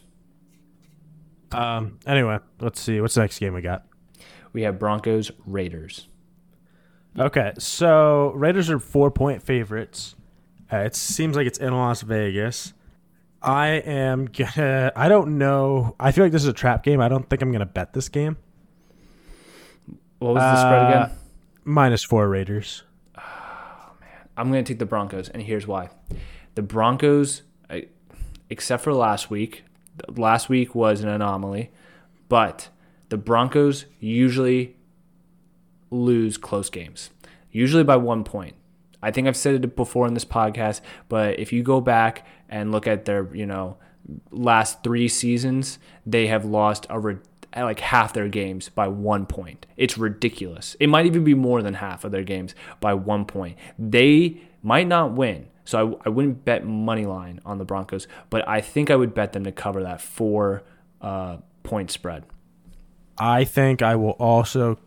Anyway, let's see. What's the next game we got? We have Broncos, Raiders. Okay, so Raiders are 4-point favorites. It seems like it's in Las Vegas. I don't know. I feel like this is a trap game. I don't think I'm gonna bet this game. What was the spread again? -4 Raiders. Oh man, I'm gonna take the Broncos, and here's why. The Broncos, except for last week was an anomaly, but the Broncos usually lose close games, usually by 1 point. I think I've said it before in this podcast, but if you go back and look at their, last 3 seasons, they have lost like half their games by 1 point. It's ridiculous. It might even be more than half of their games by 1 point. They might not win. So I wouldn't bet money line on the Broncos, but I think I would bet them to cover that 4 point spread. I think I will also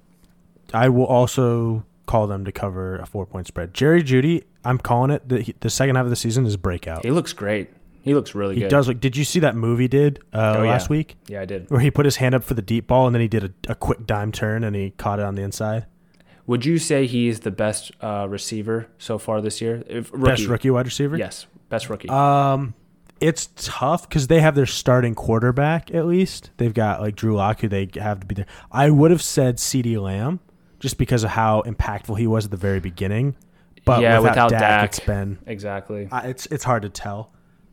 call them to cover a 4-point spread. Jerry Jeudy, I'm calling it. The second half of the season is breakout. He looks great. He looks really good. He does look. Did you see that move he did last week? Yeah, I did. Where he put his hand up for the deep ball and then he did a quick dime turn and he caught it on the inside. Would you say he's the best receiver so far this year? Best rookie wide receiver? Yes, best rookie. It's tough because they have their starting quarterback at least. They've got like Drew Lock, who they have to be there. I would have said CeeDee Lamb just because of how impactful he was at the very beginning. But yeah, without Dak, it's been exactly. It's hard to tell.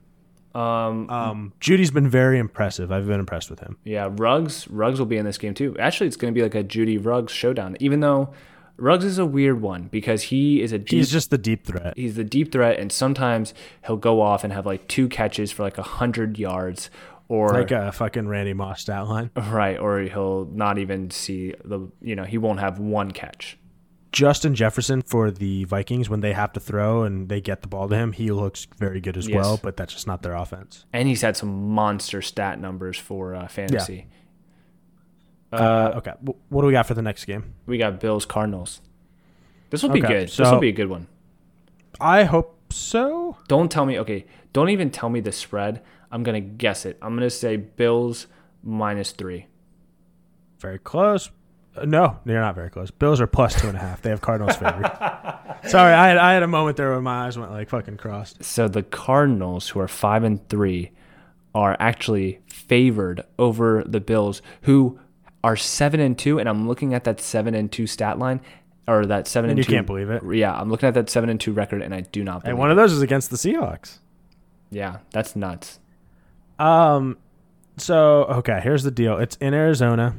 Judy's been very impressive. I've been impressed with him. Yeah, Ruggs will be in this game too. Actually, it's going to be like a Judy Ruggs showdown. Even though Ruggs is a weird one because he's just the deep threat. He's the deep threat, and sometimes he'll go off and have like 2 catches for like 100 yards, or like a fucking Randy Moss stat line. Right, or he'll not even see he won't have 1 catch. Justin Jefferson for the Vikings, when they have to throw and they get the ball to him, he looks very good as well, but that's just not their offense. And he's had some monster stat numbers for fantasy. Yeah. Okay, what do we got for the next game? We got Bills-Cardinals. This will be good. This will be a good one. I hope so. Don't even tell me the spread. I'm going to guess it. I'm going to say Bills -3. Very close. No, you're not very close. Bills are +2.5. They have Cardinals favored. Sorry, I had a moment there where my eyes went like fucking crossed. So the Cardinals, who are 5-3, are actually favored over the Bills, who are 7-2, and I'm looking at that 7-2 stat line, or that 7-2. And you can't believe it. Yeah, I'm looking at that 7-2 record, and I do not believe it. And one of those is against the Seahawks. Yeah, that's nuts. So, okay, here's the deal. It's in Arizona.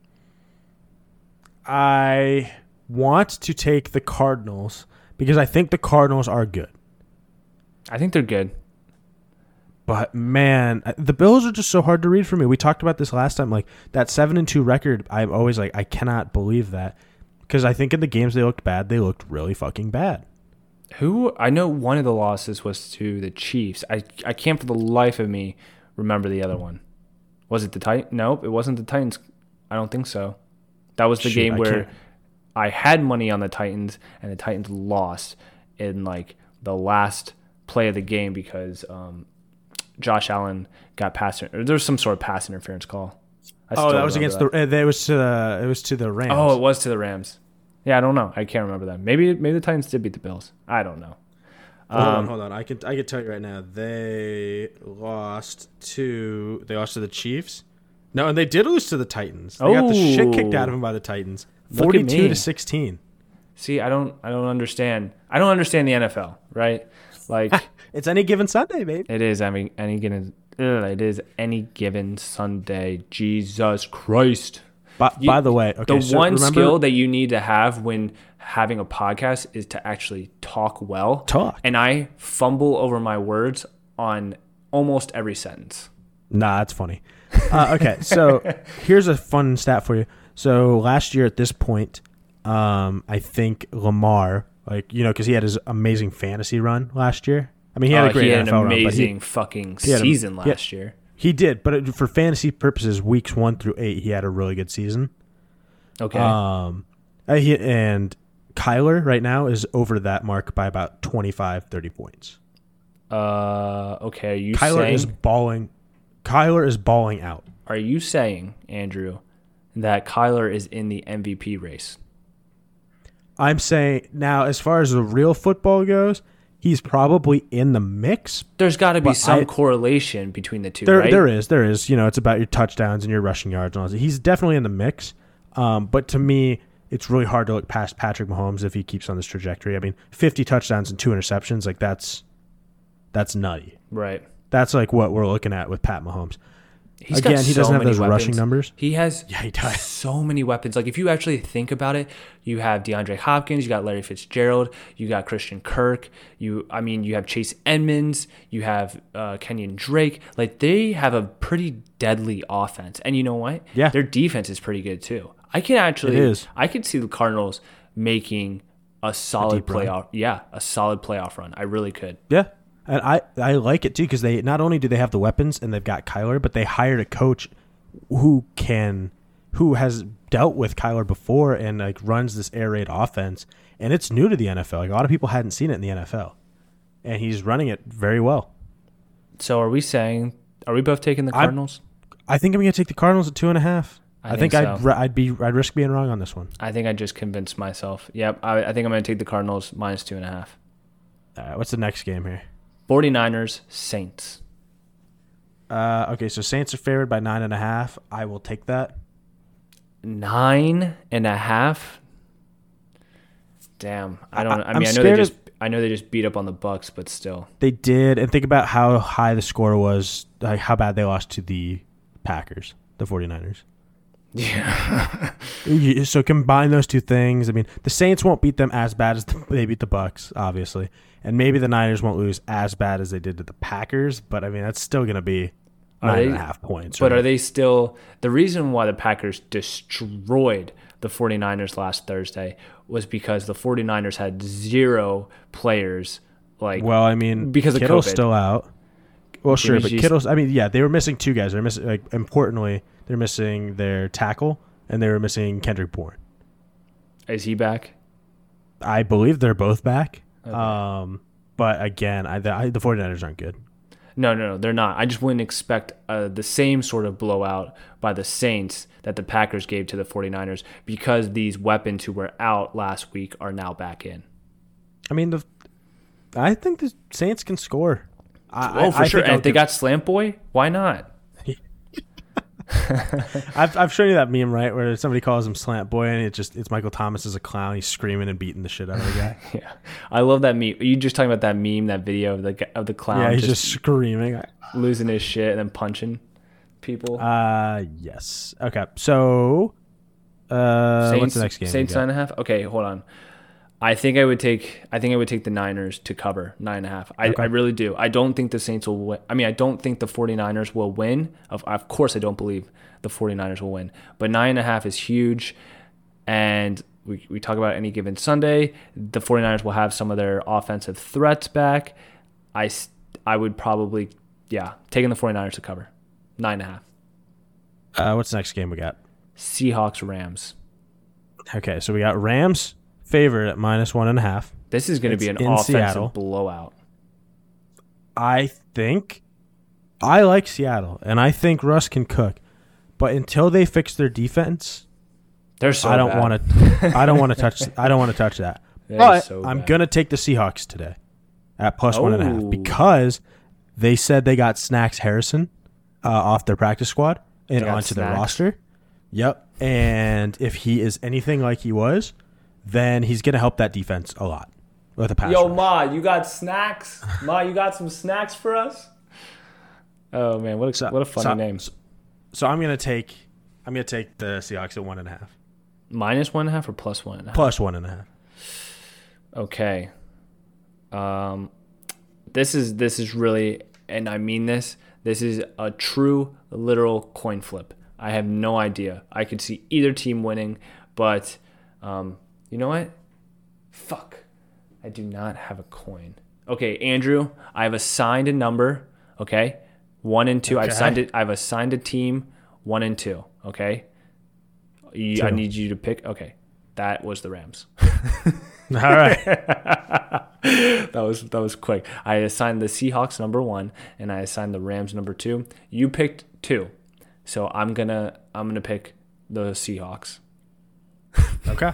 I want to take the Cardinals because I think the Cardinals are good. I think they're good. But, man, the Bills are just so hard to read for me. We talked about this last time. Like, that 7-2 record, I'm always like, I cannot believe that. Because I think in the games they looked bad, they looked really fucking bad. I know one of the losses was to the Chiefs. I can't for the life of me remember the other one. Was it the Titans? Nope, it wasn't the Titans. I don't think so. That was the game where I had money on the Titans, and the Titans lost in like the last play of the game because Josh Allen got there was some sort of pass interference call. That was against it was to the Rams. Oh, it was to the Rams. Yeah, I don't know. I can't remember that. Maybe the Titans did beat the Bills. I don't know. Hold on. I can tell you right now. They lost to the Chiefs. No, and they did lose to the Titans. They got the shit kicked out of them by the Titans. 42-16. See, I don't understand. I don't understand the NFL, right? Like it's any given Sunday, baby. It is. I mean, it is any given Sunday. Jesus Christ. By the way, okay, skill that you need to have when having a podcast is to actually talk well. And I fumble over my words on almost every sentence. Nah, that's funny. Okay, so here's a fun stat for you. So last year at this point, I think Lamar, because he had his amazing fantasy run last year. I mean, he had a great NFL run. He had an amazing fucking season last year. He did, but for fantasy purposes, weeks 1 through 8, he had a really good season. Okay. And Kyler right now is over that mark by about 25, 30 points. Okay. Kyler is balling out. Are you saying, Andrew, that Kyler is in the MVP race? I'm saying now, as far as the real football goes, he's probably in the mix. There's got to be some correlation between the two, right? There is. It's about your touchdowns and your rushing yards and all that. He's definitely in the mix. But to me, it's really hard to look past Patrick Mahomes if he keeps on this trajectory. I mean, 50 touchdowns and 2 interceptions, like that's nutty. Right. That's like what we're looking at with Pat Mahomes. He doesn't have those rushing numbers. He does so many weapons. Like, if you actually think about it, you have DeAndre Hopkins, you got Larry Fitzgerald, you got Christian Kirk, you have Chase Edmonds, you have Kenyon Drake. Like, they have a pretty deadly offense. And you know what? Yeah. Their defense is pretty good too. I could see the Cardinals making a solid playoff run. I really could. Yeah. And I like it too because they not only do they have the weapons and they've got Kyler, but they hired a coach who has dealt with Kyler before and like runs this air raid offense, and it's new to the NFL. Like, a lot of people hadn't seen it in the NFL, and he's running it very well. So are we both taking the Cardinals? I think I'm going to take the Cardinals at 2.5. I think so. I'd risk being wrong on this one. I think I just convinced myself. Yep, I think I'm going to take the Cardinals -2.5. All right, what's the next game here? 49ers, Saints. Okay, so Saints are favored by 9.5. I will take that. 9.5. Damn, I know they just beat up on the Bucs, but still. They did, and think about how high the score was, like how bad they lost to the Packers, the 49ers. Yeah. So combine those two things. I mean, the Saints won't beat them as bad as they beat the Bucks, obviously, and maybe the Niners won't lose as bad as they did to the Packers. But I mean, that's still going to be 9.5 points. But right? are they still the reason why the Packers destroyed the 49ers last Thursday was because the 49ers had 0 players. Well, I mean, because of Kittle's COVID. still out. Well, sure, Jimmy's but Kittle's. I mean, yeah, they were missing 2 guys. They're missing, like, importantly, they're missing their tackle and they were missing Kendrick Bourne. Is he back? I believe they're both back. Okay. But again, the 49ers aren't good. No, they're not. I just wouldn't expect the same sort of blowout by the Saints that the Packers gave to the 49ers because these weapons who were out last week are now back in. I mean, I think the Saints can score. For sure. And if they got Slant Boy, why not? I've shown you that meme, right, where somebody calls him Slant Boy, and it's Michael Thomas as a clown. He's screaming and beating the shit out of the guy. Yeah, I love that meme. Are you just talking about that meme, that video of the clown? Yeah, he's just screaming, losing his shit and then punching people. Yes. Okay. So, what's the next game? Saints 9.5. Okay, hold on. I think I would take the Niners to cover 9.5. I really do. I don't think the Saints will win. I mean, I don't think the 49ers will win. Of course, I don't believe the 49ers will win. But 9.5 is huge. And we talk about any given Sunday. The 49ers will have some of their offensive threats back. I would probably, taking the 49ers to cover 9.5. What's the next game we got? Seahawks, Rams. Okay, so we got Rams favorite at -1.5. This is going to be an offensive Seattle. blowout. I think I like Seattle, and I think Russ can cook. But until they fix their defense, they're so I don't bad. want to. I don't want to touch. I don't want to touch that. But I'm gonna take the Seahawks today at +1.5 because they said they got Snacks Harrison off their practice squad and onto their roster. Yep, and if he is anything like he was, then he's gonna help that defense a lot with a pass. Yo, rush. Ma, you got snacks? Ma, you got some snacks for us? Oh man, what a funny name. So I'm gonna take the Seahawks at 1.5. -1.5 or +1.5? +1.5. Okay. This is really, and I mean this. This is a true, literal coin flip. I have no idea. I could see either team winning, but you know what? Fuck. I do not have a coin. Okay, Andrew, I've assigned a number. Okay, 1 and 2. Okay. I've assigned a team 1 and 2. Okay. I need you to pick. Okay, that was the Rams. All right. That was quick. I assigned the Seahawks number 1, and I assigned the Rams number 2. You picked 2, so I'm gonna pick the Seahawks. Okay.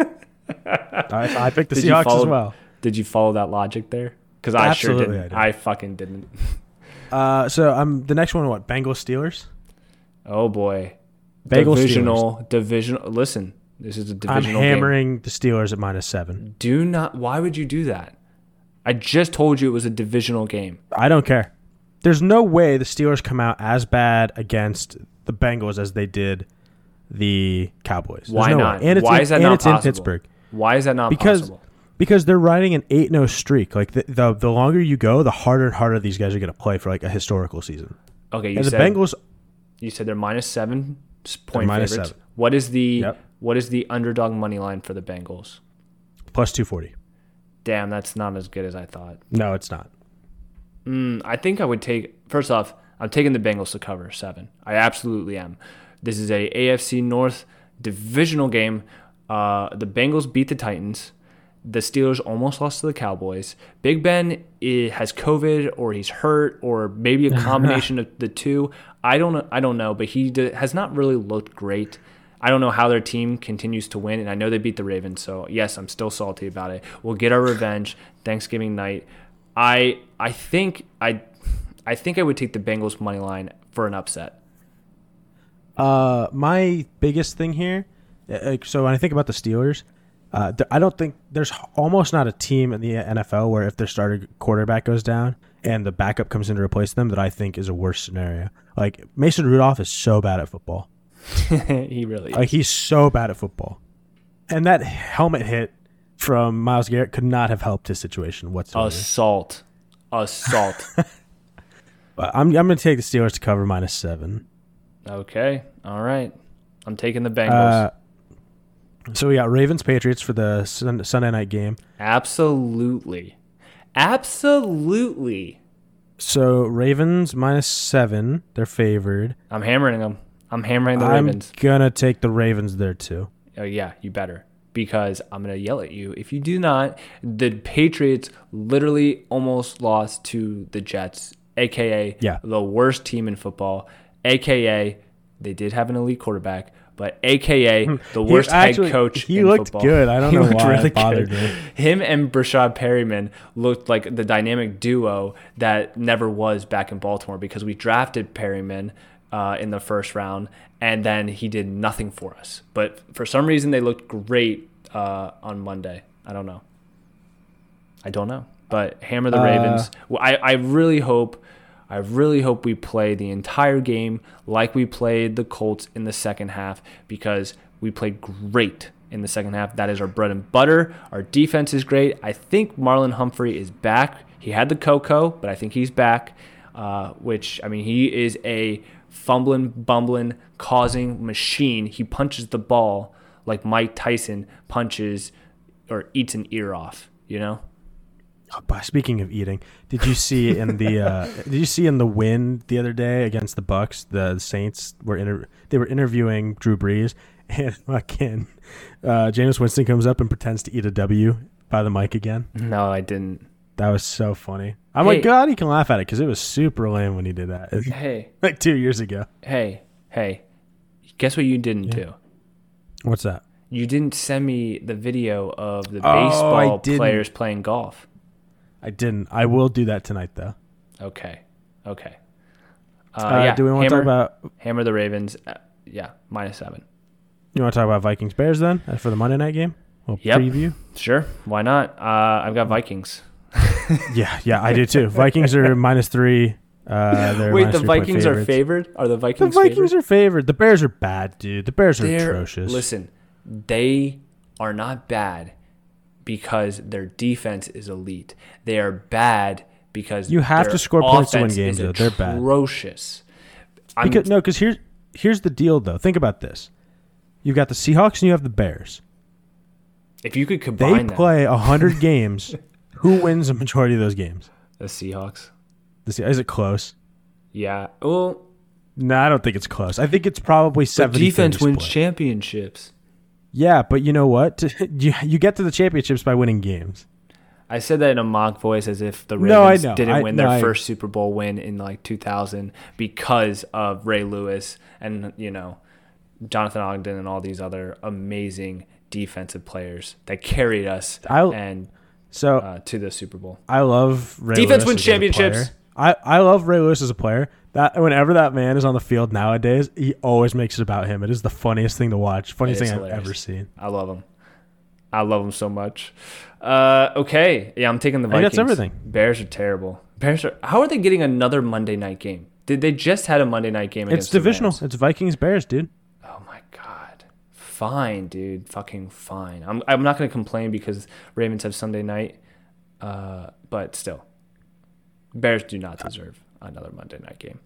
I picked the Seahawks as well. Did you follow that logic there? Because I sure Absolutely didn't. I did. I fucking didn't. So I'm the next one. What? Bengals Steelers. Oh boy. Bengals Divisional. Listen, this is a I'm divisional hammering game. the Steelers at -7. Do not. Why would you do that? I just told you it was a divisional game. I don't care. There's no way the Steelers come out as bad against the Bengals as they did the Cowboys. There's Why no not? way. And Why is that not it's in possible? Pittsburgh. Why is that not possible? Because they're riding an 8-0 streak. Like the longer you go, the harder and harder these guys are going to play for like a historical season. Okay, And the Bengals, you said they're -7 point minus favorites. 7. What is the underdog money line for the Bengals? +240. Damn, that's not as good as I thought. No, it's not. I think I would take. First off, I'm taking the Bengals to cover 7. I absolutely am. This is a AFC North divisional game. The Bengals beat the Titans. The Steelers almost lost to the Cowboys. Big Ben has COVID, or he's hurt, or maybe a combination of the two. I don't know, but he has not really looked great. I don't know how their team continues to win, and I know they beat the Ravens, so yes, I'm still salty about it. We'll get our revenge Thanksgiving night. I think I would take the Bengals money line for an upset. My biggest thing here, so when I think about the Steelers, I don't think there's almost not a team in the NFL where if their starting quarterback goes down and the backup comes in to replace them that I think is a worse scenario. Like Mason Rudolph is so bad at football. He really is. Like, he's so bad at football. And that helmet hit from Myles Garrett could not have helped his situation whatsoever. Assault. But I'm going to take the Steelers to cover -7. Okay. All right. I'm taking the Bengals. So we got Ravens-Patriots for the Sunday night game. Absolutely. So Ravens -7, they're favored. I'm hammering them. I'm hammering the Ravens. I'm going to take the Ravens there too. Oh, yeah, you better. Because I'm going to yell at you. If you do not, the Patriots literally almost lost to the Jets, a.k.a. the worst team in football, a.k.a. they did have an elite quarterback, but a.k.a. the worst head coach in football. He looked good. I don't know why it bothered me. Him and Brashad Perryman looked like the dynamic duo that never was back in Baltimore because we drafted Perryman in the first round, and then he did nothing for us. But for some reason, they looked great on Monday. I don't know. But hammer the Ravens. I really hope we play the entire game like we played the Colts in the second half because we played great in the second half. That is our bread and butter. Our defense is great. I think Marlon Humphrey is back. He had the cocoa, but I think he's back, he is a fumbling, bumbling, causing machine. He punches the ball like Mike Tyson punches or eats an ear off, you know? Speaking of eating, did you see in the win the other day against the Bucks, the Saints were interviewing Drew Brees, and fucking Jameis Winston comes up and pretends to eat a W by the mic again? No, I didn't. That was so funny. I'm like, God, he can laugh at it because it was super lame when he did that. Hey, like 2 years ago. Hey, guess what you didn't do? What's that? You didn't send me the video of the baseball players playing golf. I didn't. I will do that tonight, though. Okay. Do we want to talk about... Hammer the Ravens. -7. You want to talk about Vikings-Bears then for the Monday night game? Preview? Sure. Why not? I've got Vikings. Yeah, I do too. Vikings are -3. Wait, the Vikings are favored? Are the Vikings favored? The Vikings are favored. The Bears are bad, dude. The Bears are atrocious. Listen, they are not bad because their defense is elite. They are bad because you have to score points to win games, though. They're bad. Atrocious. Because here's the deal, though. Think about this. You've got the Seahawks and you have the Bears. If you could combine them. They play 100 games. Who wins the majority of those games? The Seahawks. Is it close? Yeah. Well, no, I don't think it's close. I think it's probably 70. The defense wins championships. Yeah, but you know what? You get to the championships by winning games. I said that in a mock voice as if the Ravens didn't win their first Super Bowl win in like 2000 because of Ray Lewis and, Jonathan Ogden and all these other amazing defensive players that carried us to the Super Bowl. I love Ray Defense Lewis wins championships. I love Ray Lewis as a player. That whenever that man is on the field nowadays, he always makes it about him. It is the funniest thing to watch. Funniest thing I've ever seen. I love him. I love him so much. Okay. Yeah, I'm taking the Vikings. That's everything. Bears are terrible. How are they getting another Monday night game? Did they just had a Monday night game against It's divisional. The Rams? It's Vikings-Bears, dude. Oh, my God. Fine, dude. Fucking fine. I'm not going to complain because Ravens have Sunday night. But still. Bears do not deserve another Monday night game.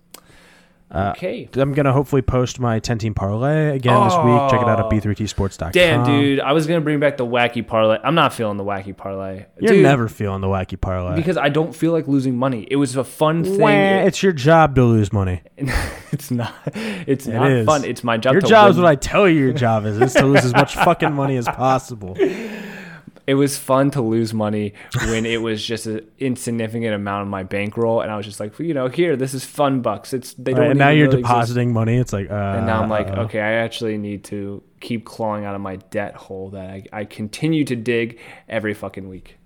Okay. I'm going to hopefully post my 10-team parlay again this week. Check it out at b3tsports.com. Damn, dude. I was going to bring back the wacky parlay. I'm not feeling the wacky parlay. You're never feeling the wacky parlay. Because I don't feel like losing money. It was a fun thing. It's your job to lose money. It's not. It's not fun. It's my job to win. Your job is what I tell you your job is. It's to lose as much fucking money as possible. It was fun to lose money when it was just an insignificant amount of my bankroll, and I was just like, here, this is fun bucks. They don't. And now you're depositing money. It's like, and now I'm like, okay, I actually need to keep clawing out of my debt hole that I continue to dig every fucking week.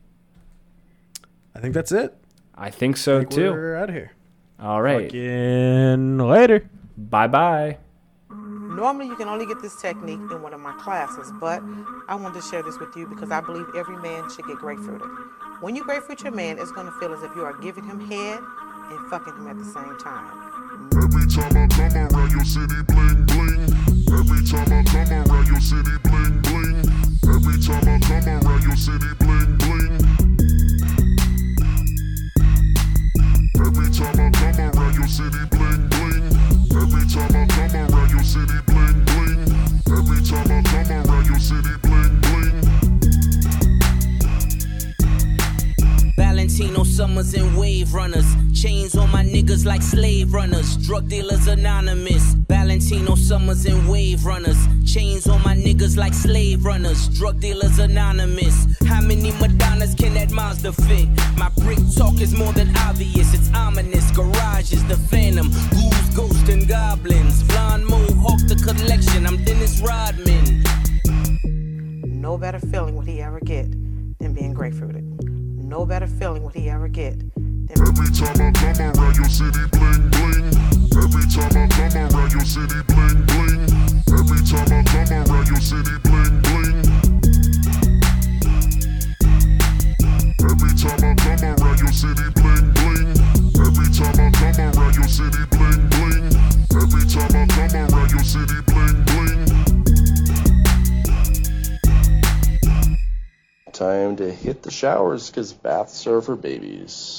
I think that's it. I think so too. We're out of here. All right. Fucking later. Bye. Normally, you can only get this technique in one of my classes, but I wanted to share this with you because I believe every man should get grapefruited. When you grapefruit your man, it's going to feel as if you are giving him head and fucking him at the same time. Every time I come around your city, bling, bling. Every time I come around your city, bling bling. Every time I come around your city, bling bling. Every time I come around your city, bling bling. Every time I come around your city, bling bling. Every time I come around your city, bling bling. Valentino Summers and Wave Runners. Chains on my niggas like slave runners. Drug dealers anonymous. Valentino Summers and Wave Runners. Chains on my niggas like slave runners. Drug dealers anonymous. How many Madonnas can that Mazda fit? My brick talk is more than obvious. It's ominous. Garage is the phantom. Ghouls, ghosts, and goblins. Blonde mohawk the collection. I'm Dennis Rodman. No better feeling would he ever get than being grapefruited. No better feeling would he ever get than... Every time I come around your city, bling bling. Every time I come around your city, bling bling. Every time I come around your city, bling bling. Every time I come around your city, bling bling. Every time I come around your city, bling bling. Every time I come around your city, bling bling. Time to hit the showers because baths are for babies.